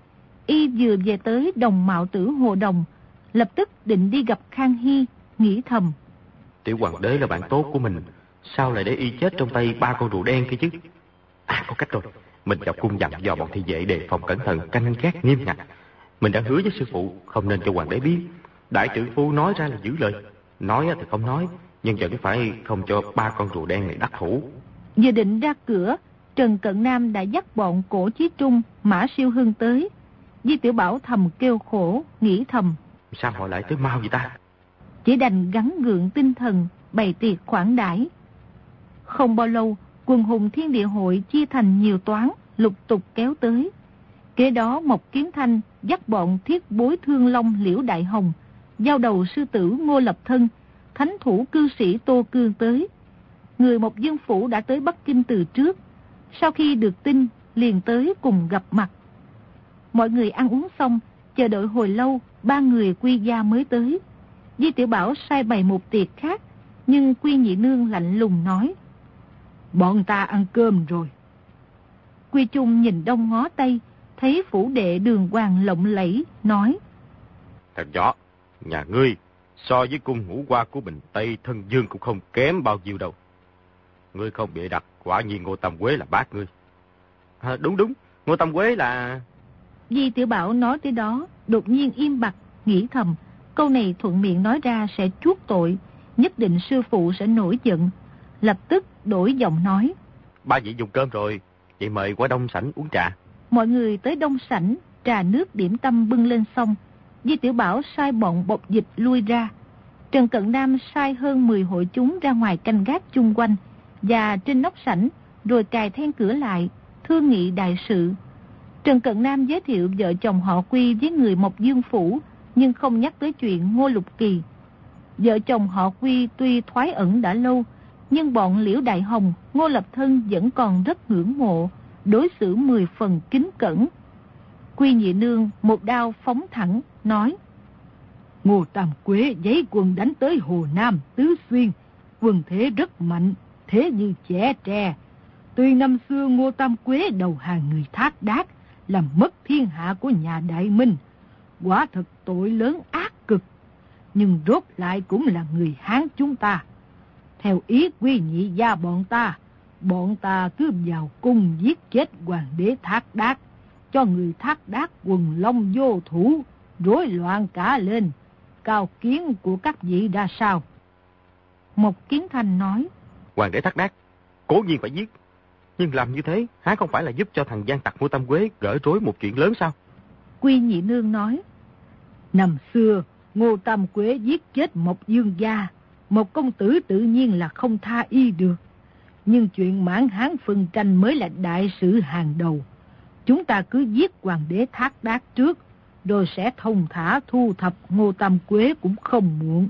Y vừa về tới Đồng Mạo Tử Hồ Đồng, lập tức định đi gặp Khang Hy, nghĩ thầm: Tiểu hoàng đế là bạn tốt của mình, sao lại để y chết trong tay 3 con rùa đen kia chứ? Có cách rồi, mình vào cung dặn dò bọn thị vệ đề phòng cẩn thận, canh gác nghiêm ngặt. Mình đã hứa với sư phụ không nên cho hoàng đế biết. Đại trượng phu nói ra là giữ lời, nói thì không nói, nhưng vẫn phải không cho 3 con rùa đen này đắc thủ. Vừa định ra cửa, Trần Cận Nam đã dắt bọn Cổ Chí Trung, Mã Siêu Hưng tới. Di Tiểu Bảo thầm kêu khổ, nghĩ thầm: Sao họ lại tới mau vậy ta? Chỉ đành gắng gượng tinh thần, bày tiệc khoản đãi. Không bao lâu, quần hùng Thiên Địa Hội chia thành nhiều toán, lục tục kéo tới. Kế đó Mộc Kiến Thanh dắt bọn Thiết Bối Thương Long Liễu Đại Hồng, giao đầu sư tử Ngô Lập Thân, thánh thủ cư sĩ Tô Cương tới. Người Mộc Dương Phủ đã tới Bắc Kinh từ trước, sau khi được tin liền tới cùng gặp mặt. Mọi người ăn uống xong, chờ đợi hồi lâu, 3 người Quy gia mới tới. Di Tiểu Bảo sai bày một tiệc khác, nhưng Quy Nhị Nương lạnh lùng nói: Bọn ta ăn cơm rồi. Quy Trung nhìn đông ngó tây, thấy phủ đệ đường hoàng lộng lẫy, nói: Thằng nhỏ, nhà ngươi so với cung ngũ hoa của Bình Tây Thân Dương cũng không kém bao nhiêu đâu. Ngươi không bịa đặt, quả nhiên Ngô Tam Quế là bác ngươi. Đúng, Ngô Tam Quế là... Di Tiểu Bảo nói tới đó, đột nhiên im bặt, nghĩ thầm, câu này thuận miệng nói ra sẽ chuốc tội, nhất định sư phụ sẽ nổi giận. Lập tức đổi giọng nói: Ba vị dùng cơm rồi, vậy mời qua đông sảnh uống trà. Mọi người tới đông sảnh, trà nước điểm tâm bưng lên xong. Di Tiểu Bảo sai bọn bộc dịch lui ra. Trần Cận Nam sai hơn 10 hội chúng ra ngoài canh gác chung quanh và trên nóc sảnh, rồi cài then cửa lại, thương nghị đại sự. Trần Cận Nam giới thiệu vợ chồng họ Quy với người Mộc Dương Phủ, nhưng không nhắc tới chuyện Ngô Lục Kỳ. Vợ chồng họ Quy tuy thoái ẩn đã lâu, nhưng bọn Liễu Đại Hồng, Ngô Lập Thân vẫn còn rất ngưỡng mộ, đối xử 10 phần kính cẩn. Quy Nhị Nương một đao phóng thẳng, nói: Ngô Tam Quế giấy quân đánh tới Hồ Nam, Tứ Xuyên, quân thế rất mạnh, thế như trẻ tre. Tuy năm xưa Ngô Tam Quế đầu hàng người Thác Đác, làm mất thiên hạ của nhà Đại Minh, quả thật tội lớn ác cực, nhưng rốt lại cũng là người Hán chúng ta. Theo ý Quy Nhị gia bọn ta cứ vào cung giết chết hoàng đế Thác Đác, cho người Thác Đác quần long vô thủ, rối loạn cả lên. Cao kiến của các vị ra sao? Mộc Kiến Thanh nói: Hoàng đế Thác Đác cố nhiên phải giết, nhưng làm như thế há không phải là giúp cho thằng gian tặc Ngô Tam Quế gỡ rối một chuyện lớn sao? Quy Nhị Nương nói: Năm xưa Ngô Tam Quế giết chết Mộc Dương gia, một công tử tự nhiên là không tha y được. Nhưng chuyện Mãn Hán phân tranh mới là đại sự hàng đầu. Chúng ta cứ giết hoàng đế Thác Đác trước, rồi sẽ thông thả thu thập Ngô Tam Quế cũng không muộn.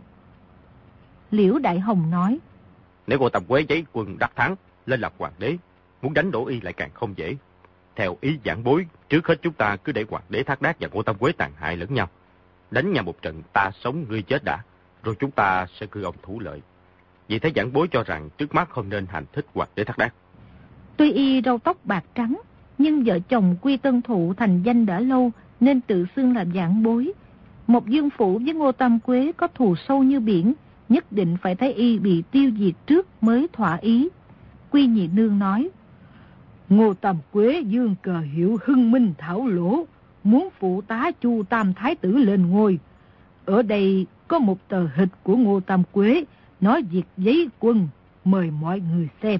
Liễu Đại Hồng nói: Nếu Ngô Tam Quế giấy quân đắc thắng, lên làm hoàng đế, muốn đánh đổ y lại càng không dễ. Theo ý giảng bối, trước hết chúng ta cứ để hoàng đế Thác Đác và Ngô Tam Quế tàn hại lẫn nhau. Đánh nhau một trận, ta sống ngươi chết đã, rồi chúng ta sẽ cư ông thủ lợi. Vì thế giảng bối cho rằng trước mắt không nên hành thích hoàng đế Thác Đác. Tuy y râu tóc bạc trắng, nhưng vợ chồng Quy Tân Thụ thành danh đã lâu, nên tự xưng là giảng bối. Mộc Dương Phủ với Ngô Tam Quế có thù sâu như biển, nhất định phải thấy y bị tiêu diệt trước mới thỏa ý. Quy Nhị Nương nói: Ngô Tam Quế dương cờ hiệu Hưng Minh Thảo Lỗ, muốn phụ tá Chu Tam Thái tử lên ngôi. Ở đây có một tờ hịch của Ngô Tam Quế nói việc giấy quân, mời mọi người xem.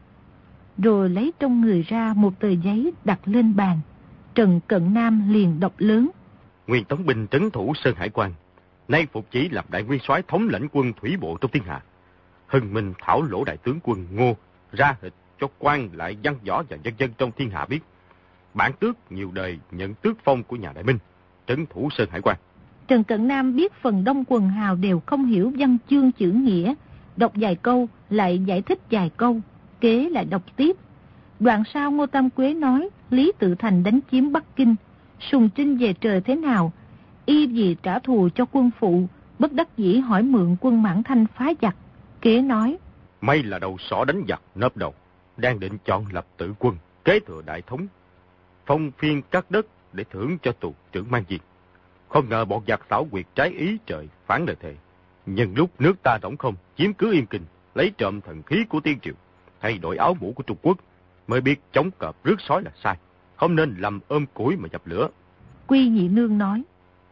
Rồi lấy trong người ra một tờ giấy đặt lên bàn. Trần Cận Nam liền đọc lớn: Nguyên Tống binh trấn thủ Sơn Hải Quan, nay phục chỉ làm đại nguyên soái thống lãnh quân thủy bộ trong thiên hạ. Hưng Minh Thảo Lỗ đại tướng quân Ngô ra hịch cho quan lại văn võ và dân dân trong thiên hạ biết. Bản tước nhiều đời nhận tước phong của nhà Đại Minh, trấn thủ Sơn Hải Quan. Trần Cận Nam biết phần đông quần hào đều không hiểu văn chương chữ nghĩa, đọc vài câu lại giải thích vài câu, kế lại đọc tiếp. Đoạn sau Ngô Tam Quế nói Lý Tự Thành đánh chiếm Bắc Kinh, sùng trinh về trời thế nào, y vì trả thù cho quân phụ, bất đắc dĩ hỏi mượn quân Mãn Thanh phá giặc. Kế nói: May là đầu sỏ đánh giặc nấp đầu, đang định chọn lập tử quân, kế thừa đại thống, phong phiên các đất để thưởng cho tù trưởng Mang Diệt. Không ngờ bọn giặc xảo quyệt trái ý trời, phản lời thề. Nhân lúc nước ta rỗng không, chiếm cứ Yên Kinh, lấy trộm thần khí của Tiên Triều, thay đổi áo mũ của Trung Quốc, mới biết chống cọp rước sói là sai, không nên lầm ôm củi mà dập lửa. Quy Nhị Nương nói,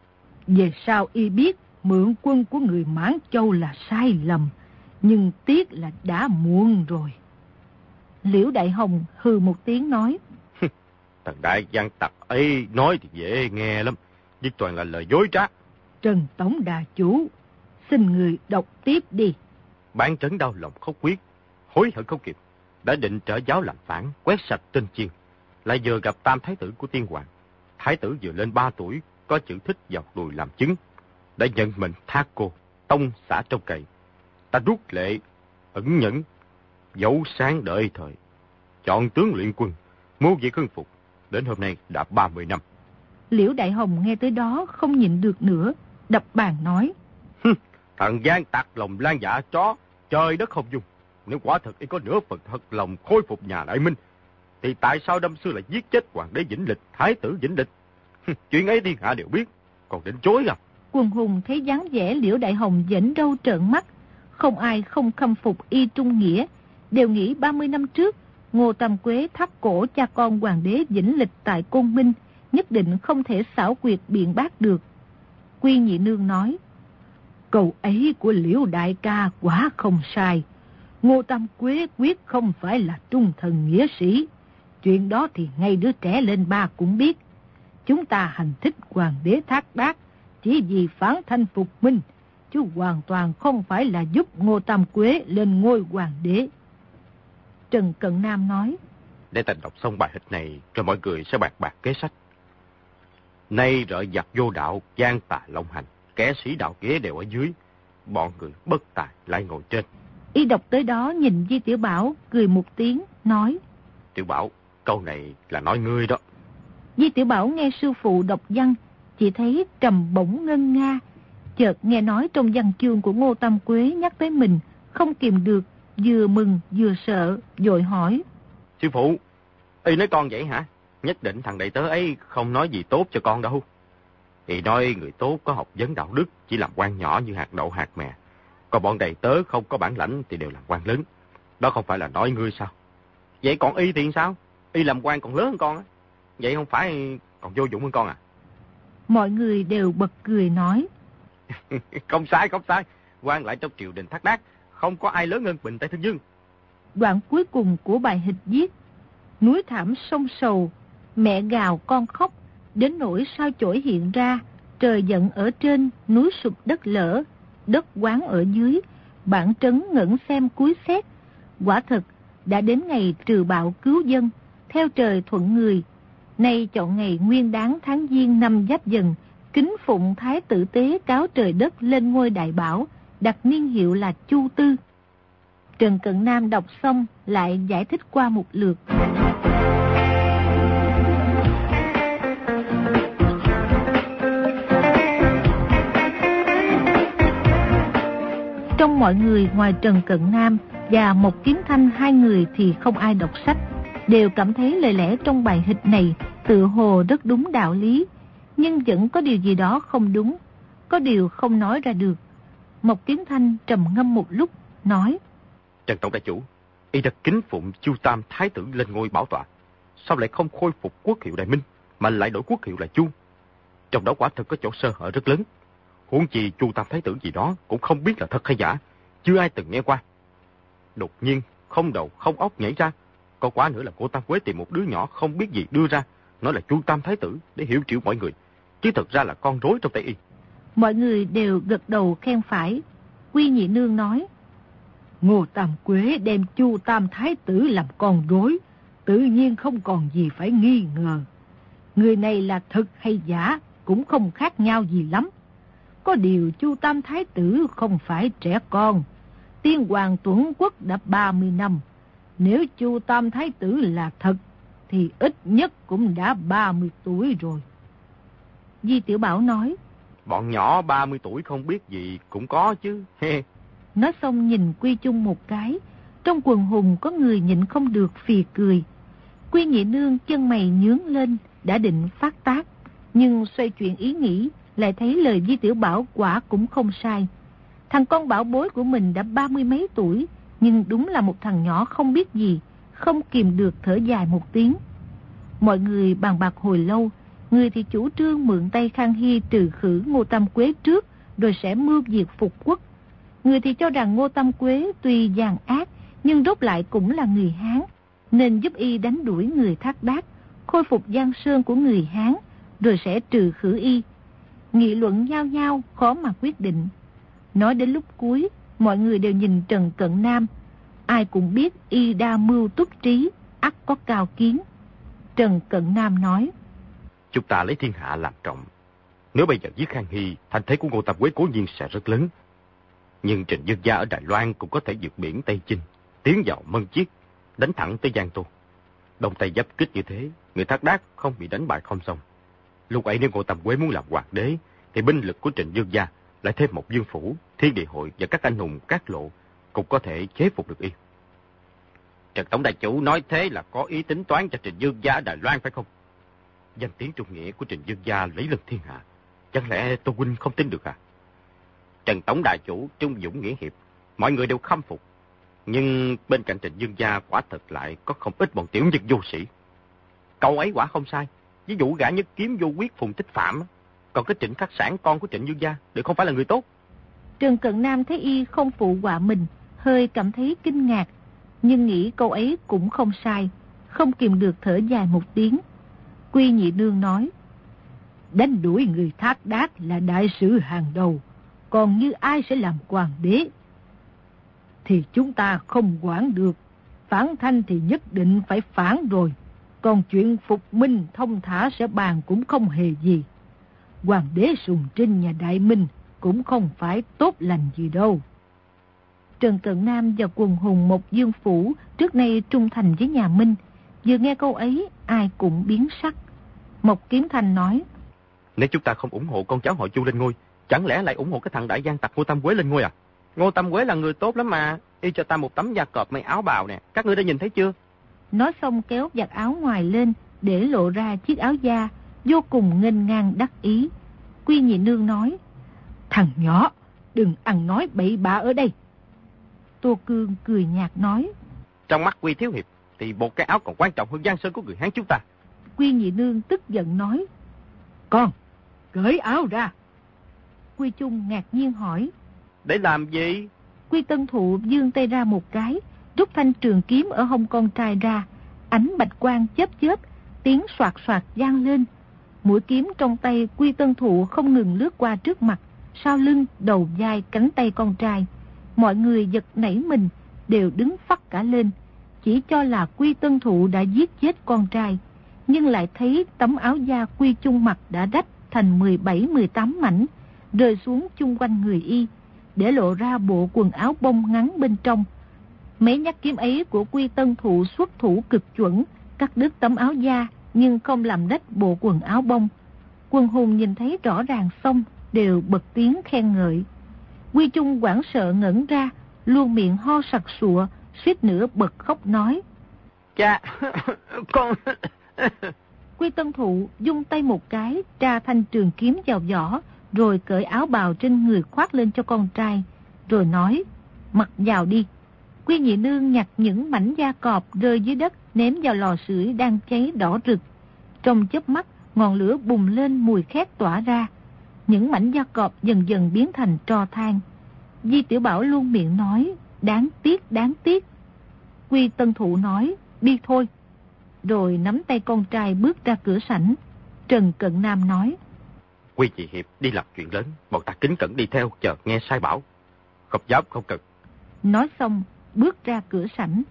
về sau y biết mượn quân của người Mãn Châu là sai lầm, nhưng tiếc là đã muộn rồi. Liễu Đại Hồng hừ một tiếng nói, Thằng đại gian tặc ấy nói thì dễ nghe lắm, nhưng toàn là lời dối trá. Trần Tổng Đà Chủ, xin người đọc tiếp đi. Bán Trấn đau lòng khóc quyết, hối hận không kịp, đã định trở giáo làm phản, quét sạch Tinh Chiên, lại vừa gặp tam thái tử của Tiên Hoàng. Thái tử vừa lên 3 tuổi, có chữ thích dọc đùi làm chứng, đã nhận mình thác cô, tông xã trong cày. Ta rút lệ, ẩn nhẫn, dấu sáng đợi thời, chọn tướng luyện quân, mua việc khâm phục, đến hôm nay đã 30 năm. Liễu Đại Hồng nghe tới đó không nhịn được nữa, đập bàn nói, Thằng gian tặc lòng lan dạ chó, trời đất không dung. Nếu quả thật y có nửa phần thật lòng khôi phục nhà Đại Minh, thì tại sao đâm xưa lại giết chết hoàng đế Vĩnh Lịch, thái tử Vĩnh Lịch? Chuyện ấy thiên hạ đều biết, còn định chối à? Quần hùng thấy dáng vẻ Liễu Đại Hồng dễn râu trợn mắt, không ai không khâm phục y trung nghĩa, đều nghĩ 30 năm trước, Ngô Tam Quế thắt cổ cha con hoàng đế Vĩnh Lịch tại Côn Minh, nhất định không thể xảo quyệt biện bác được. Quy Nhị Nương nói, câu ấy của Liễu đại ca quả không sai. Ngô Tam Quế quyết không phải là trung thần nghĩa sĩ. Chuyện đó thì ngay đứa trẻ lên 3 cũng biết. Chúng ta hành thích hoàng đế Thác Đác chỉ vì phản thanh phục minh, chứ hoàn toàn không phải là giúp Ngô Tam Quế lên ngôi hoàng đế. Trần Cận Nam nói, để ta đọc xong bài hịch này rồi mọi người sẽ bàn bạc kế sách. Nay rợ giặc vô đạo, gian tà long hành, kẻ sĩ đạo ghế đều ở dưới, bọn người bất tài lại ngồi trên. Y đọc tới đó nhìn Di Tiểu Bảo, cười một tiếng, nói, Tiểu Bảo, câu này là nói ngươi đó. Di Tiểu Bảo nghe sư phụ đọc văn, chỉ thấy trầm bổng ngân nga, chợt nghe nói trong văn chương của Ngô Tam Quế nhắc tới mình, không kìm được, vừa mừng vừa sợ, vội hỏi, Sư phụ, y nói con vậy hả? Nhất định thằng đệ tớ ấy không nói gì tốt cho con đâu. Thì nói người tốt có học vấn đạo đức, chỉ làm quan nhỏ như hạt đậu hạt mè. Còn bọn đầy tớ không có bản lãnh thì đều làm quan lớn. Đó không phải là nói ngươi sao? Vậy còn y thì sao? Y làm quan còn lớn hơn con á. Vậy không phải còn vô dụng hơn con à? Mọi người đều bật cười nói, Không sai, không sai. Quan lại trong triều đình Thác Đác, không có ai lớn hơn Bình Tây Thân Dương. Đoạn cuối cùng của bài hịch viết, núi thảm sông sầu, mẹ gào con khóc, đến nỗi sao chổi hiện ra, trời giận ở trên, núi sụp đất lở, đất quán ở dưới, bản trấn ngẩn xem cúi xét. Quả thật, đã đến ngày trừ bạo cứu dân, theo trời thuận người. Nay chọn ngày nguyên đáng tháng Giêng năm Giáp Dần, kính phụng Thái tử tế cáo trời đất lên ngôi đại bảo, đặt niên hiệu là Chu Tư. Trần Cận Nam đọc xong lại giải thích qua một lượt. Trong mọi người ngoài Trần Cận Nam và Một Kiếm Thanh, 2 người thì không ai đọc sách, đều cảm thấy lời lẽ trong bài hịch này tự hồ rất đúng đạo lý, nhưng vẫn có điều gì đó không đúng, có điều không nói ra được. Một Kiếm Thanh trầm ngâm một lúc, nói, Trần Tổng đại chủ, y đã kính phụng Chu Tam thái tử lên ngôi bảo tọa, sao lại không khôi phục quốc hiệu Đại Minh, mà lại đổi quốc hiệu là Chu? Trong đó quả thật có chỗ sơ hở rất lớn. Huống chi Chu Tam thái tử gì đó cũng không biết là thật hay giả, chưa ai từng nghe qua. Đột nhiên không đầu không óc nhảy ra, có quá nữa là cô Tam Quế tìm một đứa nhỏ không biết gì đưa ra, nói là Chu Tam thái tử để hiểu triệu mọi người, chứ thật ra là con rối trong tay y. Mọi người đều gật đầu khen phải. Quy Nhị Nương nói, Ngô Tam Quế đem Chu Tam thái tử làm con rối, tự nhiên không còn gì phải nghi ngờ. Người này là thật hay giả cũng không khác nhau gì lắm. Có điều Chu Tam thái tử không phải trẻ con. Tiên hoàng Tuẩn Quốc đã 30 năm. Nếu Chu Tam thái tử là thật thì ít nhất cũng đã 30 tuổi rồi. Di Tiểu Bảo nói, Bọn nhỏ 30 tuổi không biết gì cũng có chứ. Nói xong nhìn Quy Chung một cái, Trong quần hùng có người nhịn không được phì cười. Quy Nhị Nương chân mày nhướng lên, đã định phát tác, nhưng xoay chuyển ý nghĩ, lại thấy lời Di Tiểu Bảo quả cũng không sai. Thằng con bảo bối của mình đã 30 mấy tuổi, nhưng đúng là một thằng nhỏ không biết gì, không kìm được thở dài một tiếng. Mọi người bàn bạc hồi lâu, người thì chủ trương mượn tay Khang Hy trừ khử Ngô Tam Quế trước, rồi sẽ mưu diệt phục quốc. Người thì cho rằng Ngô Tam Quế tuy gian ác, nhưng rốt lại cũng là người Hán, nên giúp y đánh đuổi người Thác Đác, khôi phục giang sơn của người Hán, rồi sẽ trừ khử y. Nghị luận nhau nhau, khó mà quyết định. Nói đến lúc cuối, mọi người đều nhìn Trần Cận Nam. Ai cũng biết y đa mưu túc trí, ắt có cao kiến. Trần Cận Nam nói: Chúng ta lấy thiên hạ làm trọng. Nếu bây giờ giết Khang Hy, thành thế của Ngô Tam Quế cố nhiên sẽ rất lớn. Nhưng Trịnh Dương gia ở Đài Loan cũng có thể vượt biển Tây Chinh, tiến vào Mân Chiết, đánh thẳng tới Giang Tô. Đông Tây giáp kích như thế, người Thác Đác không bị đánh bại không xong. Lúc ấy nếu Ngô Tam Quế muốn làm hoàng đế, thì binh lực của Trịnh Dương gia lại thêm một Dương Phủ, Thiên Địa Hội và các anh hùng Cát Lộ cũng có thể chế phục được y. Trần Tổng đại chủ nói thế là có ý tính toán cho Trịnh Dương gia ở Đài Loan phải không? Danh tiếng trung nghĩa của Trịnh Dương gia lấy lừng thiên hạ, chẳng lẽ Tô huynh không tin được à? Trần Tổng đại chủ trung dũng nghĩa hiệp, mọi người đều khâm phục. Nhưng bên cạnh Trịnh Dương gia quả thật lại có không ít bọn tiểu nhân vô sĩ. Câu ấy quả không sai. Ví dụ gã Nhất Kiếm vô quyết Phùng Tích Phạm, còn cái Trịnh Khắc Sản con của Trịnh Dương gia đều không phải là người tốt. Trần Cận Nam thấy y không phụ họa mình, hơi cảm thấy kinh ngạc, nhưng nghĩ câu ấy cũng không sai, không kìm được thở dài một tiếng. Quy Nhị Nương nói: Đánh đuổi người Thác Đác là đại sự hàng đầu, còn như ai sẽ làm hoàng đế thì chúng ta không quản được. Phản thanh thì nhất định phải phản rồi, còn chuyện phục minh thông thả sẽ bàn cũng không hề gì. Hoàng đế Sùng Trinh nhà Đại Minh cũng không phải tốt lành gì đâu. Trần Cận Nam và quần hùng Một Dương Phủ trước nay trung thành với nhà Minh, vừa nghe câu ấy ai cũng biến sắc. Mộc Kiếm Thành nói: Nếu chúng ta không ủng hộ con cháu họ Chu lên ngôi, chẳng lẽ lại ủng hộ cái thằng đại gian tặc Ngô Tam Quế lên ngôi à? Ngô Tam Quế là người tốt lắm mà, y cho ta một tấm da cọp may áo bào nè, các ngươi đã nhìn thấy chưa? Nói xong kéo vạt áo ngoài lên, để lộ ra chiếc áo da, vô cùng nghênh ngang đắc ý. Quy Nhị Nương nói: Thằng nhỏ, đừng ăn nói bậy bạ ở đây. Tô Cương cười nhạt nói: Trong mắt Quy thiếu hiệp thì một cái áo còn quan trọng hơn giang sơn của người Hán chúng ta. Quy Nhị Nương tức giận nói: Con, cởi áo ra. Quy Trung ngạc nhiên hỏi: Để làm gì? Quy Tân Thụ giương tay ra một cái, rút thanh trường kiếm ở hông con trai ra, ánh bạch quang chớp chớp, tiếng soạt soạt vang lên. Mũi kiếm trong tay Quy Tân Thụ không ngừng lướt qua trước mặt, sau lưng, đầu vai, cánh tay con trai. Mọi người giật nảy mình, đều đứng phắt cả lên, chỉ cho là Quy Tân Thụ đã giết chết con trai, nhưng lại thấy tấm áo da Quy Trung mặc đã rách thành 17-18 mảnh, rơi xuống chung quanh người y, để lộ ra bộ quần áo bông ngắn bên trong. Mấy nhát kiếm ấy của Quy Tân Thụ xuất thủ cực chuẩn, cắt đứt tấm áo da, nhưng không làm rách bộ quần áo bông. Quần hùng nhìn thấy rõ ràng xong, đều bật tiếng khen ngợi. Quy Trung hoảng sợ ngẩn ra, luôn miệng ho sặc sụa, suýt nữa bật khóc nói: Cha, con... Quy Tân Thụ dung tay một cái, tra thanh trường kiếm vào vỏ, rồi cởi áo bào trên người khoác lên cho con trai, rồi nói: Mặc vào đi. Quy Nhị Nương nhặt những mảnh da cọp rơi dưới đất, ném vào lò sưởi đang cháy đỏ rực. Trong chớp mắt, ngọn lửa bùng lên, mùi khét tỏa ra. Những mảnh da cọp dần dần biến thành tro than. Di Tiểu Bảo luôn miệng nói: Đáng tiếc, đáng tiếc. Quy Tân Thụ nói: Đi thôi. Rồi nắm tay con trai bước ra cửa sảnh. Trần Cận Nam nói: Quy chị hiệp đi làm chuyện lớn, bọn ta kính cẩn đi theo, chờ nghe sai bảo. Không dám, không cần. Nói xong, bước ra cửa sảnh.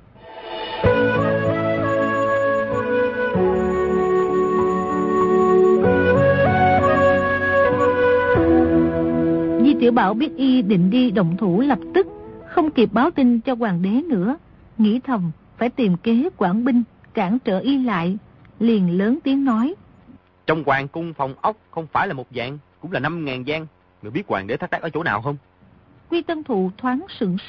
Di Tiểu Bảo biết y định đi động thủ lập tức, không kịp báo tin cho hoàng đế nữa, nghĩ thầm phải tìm kế quản binh cản trở y lại, liền lớn tiếng nói: Trong hoàng cung phòng ốc không phải là một dạng, cũng là 5.000 gian. Người biết hoàng đế Thác Đác ở chỗ nào không? Quy Tân Thụ thoáng sửng sốt,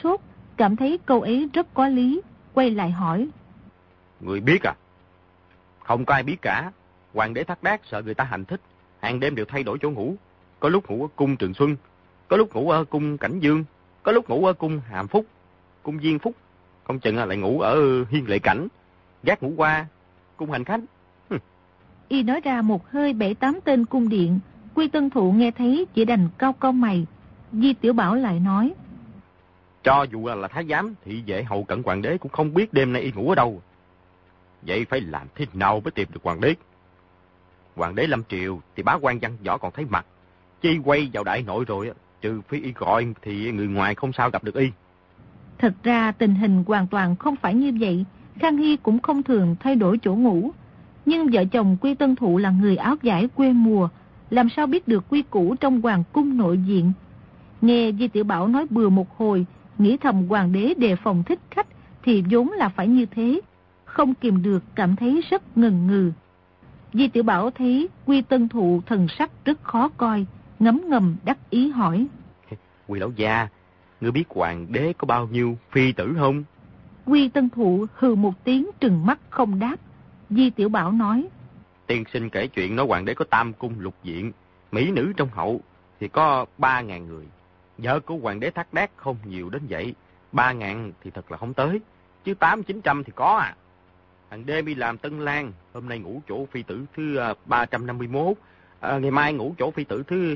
cảm thấy câu ấy rất có lý, quay lại hỏi. Người biết à? Không có ai biết cả. Hoàng đế Thác Đác sợ người ta hành thích, hàng đêm đều thay đổi chỗ ngủ. Có lúc ngủ ở cung Trường Xuân, có lúc ngủ ở cung Cảnh Dương, có lúc ngủ ở cung Hàm Phúc, cung Diên Phúc, không chừng lại ngủ ở Hiên Lệ Cảnh, gác ngủ qua cung Hành Khánh. Y nói ra một hơi 7-8 tên cung điện. Quy Tân Thụ nghe thấy chỉ đành cau cau mày. Di Tiểu Bảo lại nói. Cho dù là thái giám, thị vệ hầu cận hoàng đế cũng không biết đêm nay y ngủ ở đâu. Vậy phải làm thế nào mới tìm được hoàng đế? Hoàng đế lâm triều thì bá quan văn võ còn thấy mặt. Chi quay vào đại nội rồi, trừ phi y gọi thì người ngoài không sao gặp được y. Thật ra tình hình hoàn toàn không phải như vậy. Khang Hy cũng không thường thay đổi chỗ ngủ. Nhưng vợ chồng Quy Tân Thụ là người áo vải quê mùa, làm sao biết được quy củ trong hoàng cung nội diện. Nghe Di Tiểu Bảo nói bừa một hồi, nghĩ thầm hoàng đế đề phòng thích khách thì vốn là phải như thế, không kìm được cảm thấy rất ngần ngừ. Di Tiểu Bảo thấy Quy Tân Thụ thần sắc rất khó coi, ngấm ngầm đắc ý hỏi. Quy lão gia, ngươi biết hoàng đế có bao nhiêu phi tử không? Quy Tân Thụ hừ một tiếng trừng mắt không đáp. Di Tiểu Bảo nói. Tiên sinh kể chuyện nói hoàng đế có tam cung lục viện, mỹ nữ trong hậu thì có 3.000 người. Vợ của hoàng đế Thác Đác không nhiều đến vậy, 3.000 thì thật là không tới, chứ 800-900 thì có à. Hàng đêm đi làm tân lang, hôm nay ngủ chỗ phi tử thứ 351, ngày mai ngủ chỗ phi tử thứ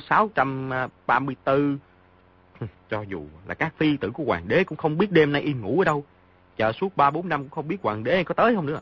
634. Cho dù là các phi tử của hoàng đế cũng không biết đêm nay y ngủ ở đâu, chờ suốt 3-4 năm cũng không biết hoàng đế có tới không nữa.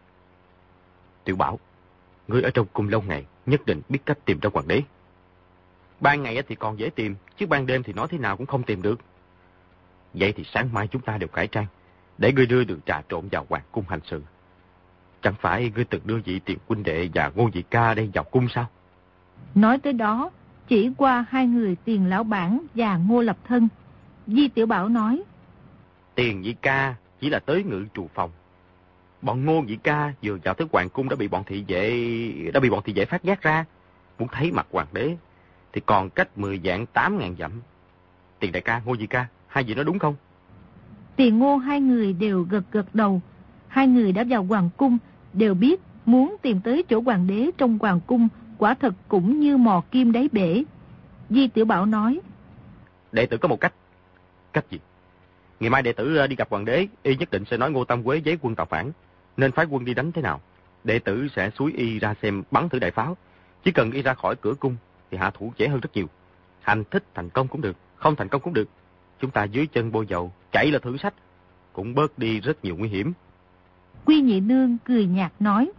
Tiểu Bảo, ngươi ở trong cung lâu ngày, nhất định biết cách tìm ra hoàng đế. Ban ngày thì còn dễ tìm, chứ ban đêm thì nói thế nào cũng không tìm được. Vậy thì sáng mai chúng ta đều cải trang, để ngươi đưa đường trà trộn vào hoàng cung hành sự. Chẳng phải ngươi từng đưa vị tiền huynh đệ và Ngô Vị Ca đây vào cung sao? Nói tới đó, chỉ qua hai người Tiền Lão Bản và Ngô Lập Thân. Di Tiểu Bảo nói. Tiền Vị Ca chỉ là tới ngự trù phòng. Bọn Ngô Vị Ca vừa vào tới hoàng cung đã bị bọn thị vệ phát giác ra. Muốn thấy mặt hoàng đế thì còn cách 10 vạn 8.000 dặm. Tiền đại ca, Ngô Vị Ca, hai vị nói đúng không? Tiền Ngô hai người đều gật gật đầu. Hai người đã vào hoàng cung, đều biết muốn tìm tới chỗ hoàng đế trong hoàng cung quả thật cũng như mò kim đáy bể. Di Tiểu Bảo nói. Đệ tử có một cách. Cách gì? Ngày mai đệ tử đi gặp hoàng đế, y nhất định sẽ nói Ngô Tam Quế giấy quân tạo phản, nên phái quân đi đánh thế nào. Đệ tử sẽ xúi y ra xem bắn thử đại pháo. Chỉ cần y ra khỏi cửa cung thì hạ thủ dễ hơn rất nhiều. Hành thích thành công cũng được, không thành công cũng được. Chúng ta dưới chân bôi dầu, chạy là thử sách, cũng bớt đi rất nhiều nguy hiểm. Quy Nhị Nương cười nhạt nói.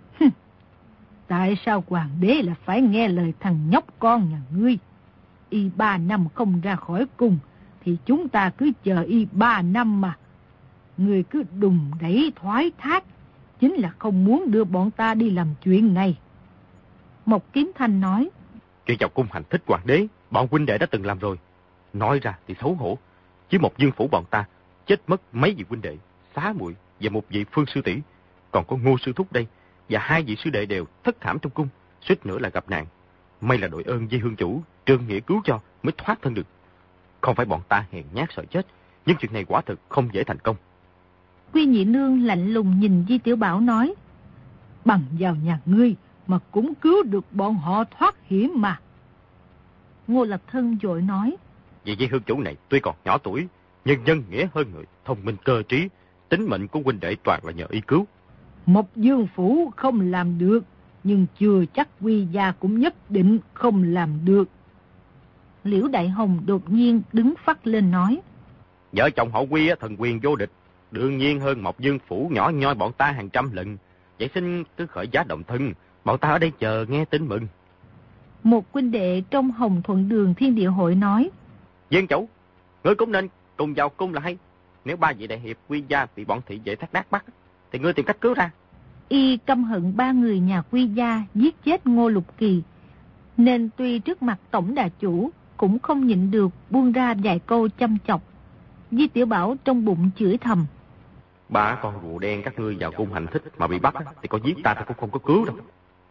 Tại sao hoàng đế là phải nghe lời thằng nhóc con nhà ngươi? Y 3 năm không ra khỏi cung, thì chúng ta cứ chờ y 3 năm mà. Ngươi cứ đùng đẩy thoái thác, chính là không muốn đưa bọn ta đi làm chuyện này. Mộc Kiếm Thanh nói. Chuyện vào cung hành thích hoàng đế, bọn huynh đệ đã từng làm rồi. Nói ra thì xấu hổ, chứ một dương phủ bọn ta chết mất mấy vị huynh đệ, xá muội và một vị Phương sư tỷ, còn có Ngô sư thúc đây và 2 vị sư đệ đều thất thảm trong cung, suýt nữa là gặp nạn. May là đội ơn Di Hương chủ Trương Nghĩa cứu cho mới thoát thân được. Không phải bọn ta hèn nhát sợ chết, nhưng chuyện này quả thực không dễ thành công. Quy Nhị Nương lạnh lùng nhìn Di Tiểu Bảo nói. Bằng vào nhà ngươi mà cũng cứu được bọn họ thoát hiểm mà. Ngô Lập Thân vội nói. Vị Di Hương chủ này tuy còn nhỏ tuổi, nhưng nhân nghĩa hơn người, thông minh cơ trí, tính mệnh của huynh đệ toàn là nhờ y cứu. Một dương phủ không làm được, nhưng chưa chắc Quy gia cũng nhất định không làm được. Liễu Đại Hồng đột nhiên đứng phắt lên nói. Vợ chồng họ Quy thần quyền vô địch, đương nhiên hơn một dương phủ nhỏ nhoi bọn ta hàng trăm lần. Vậy xin cứ khởi giá động thân, bọn ta ở đây chờ nghe tin mừng. Một huynh đệ trong Hồng Thuận Đường Thiên Địa Hội nói. Viên chủ, ngươi cũng nên cùng vào cung là hay. Nếu 3 vị đại hiệp Quy gia bị bọn thị vệ Thác Đác bắt, thì ngươi tìm cách cứu ra. Y căm hận 3 người nhà Quy gia giết chết Ngô Lục Kỳ, nên tuy trước mặt tổng đà chủ cũng không nhịn được buông ra vài câu châm chọc. Di Tiểu Bảo trong bụng chửi thầm. 3 con rùa đen các ngươi vào cung hành thích mà bị bắt thì có giết ta cũng không có cứu đâu.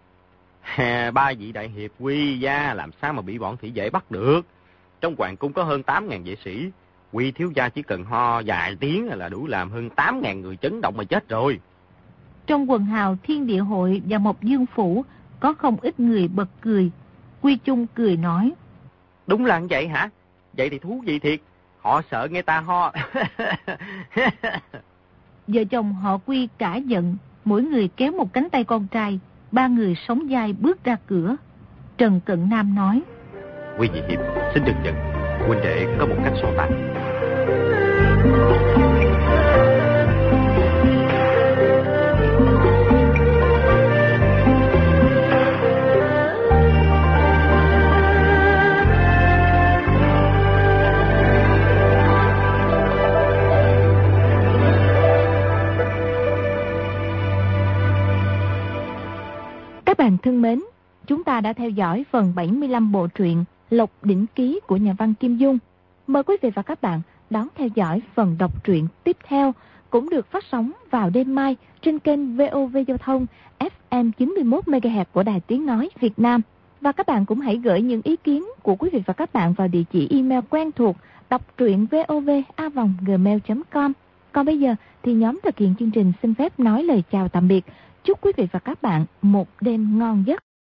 3 vị đại hiệp Quy gia làm sao mà bị bọn thị vệ bắt được? Trong hoàng cung có hơn 8.000 vệ sĩ, Quý thiếu gia chỉ cần ho vài tiếng là đủ làm hơn 8.000 người chấn động mà chết rồi. Trong quần hào Thiên Địa Hội và Mộc Dương Phủ có không ít người bật cười. Quy Chung cười nói. Đúng là như vậy hả? Vậy thì thú vị thiệt. Họ sợ nghe ta ho. Vợ chồng họ Quy cả giận, mỗi người kéo một cánh tay con trai. Ba người sóng vai bước ra cửa. Trần Cận Nam nói. Quy Nhị Hiệp, xin đừng giận. Huynh đệ có một cách so tài. Các bạn thân mến, chúng ta đã theo dõi phần 75 bộ truyện Lộc Đỉnh Ký của nhà văn Kim Dung. Mời quý vị và các bạn đón theo dõi phần đọc truyện tiếp theo, cũng được phát sóng vào đêm mai trên kênh VOV Giao thông FM 91 MHz của Đài Tiếng Nói Việt Nam. Và các bạn cũng hãy gửi những ý kiến của quý vị và các bạn vào địa chỉ email quen thuộc đọc truyện vov@gmail.com. Còn bây giờ thì nhóm thực hiện chương trình xin phép nói lời chào tạm biệt. Chúc quý vị và các bạn một đêm ngon giấc.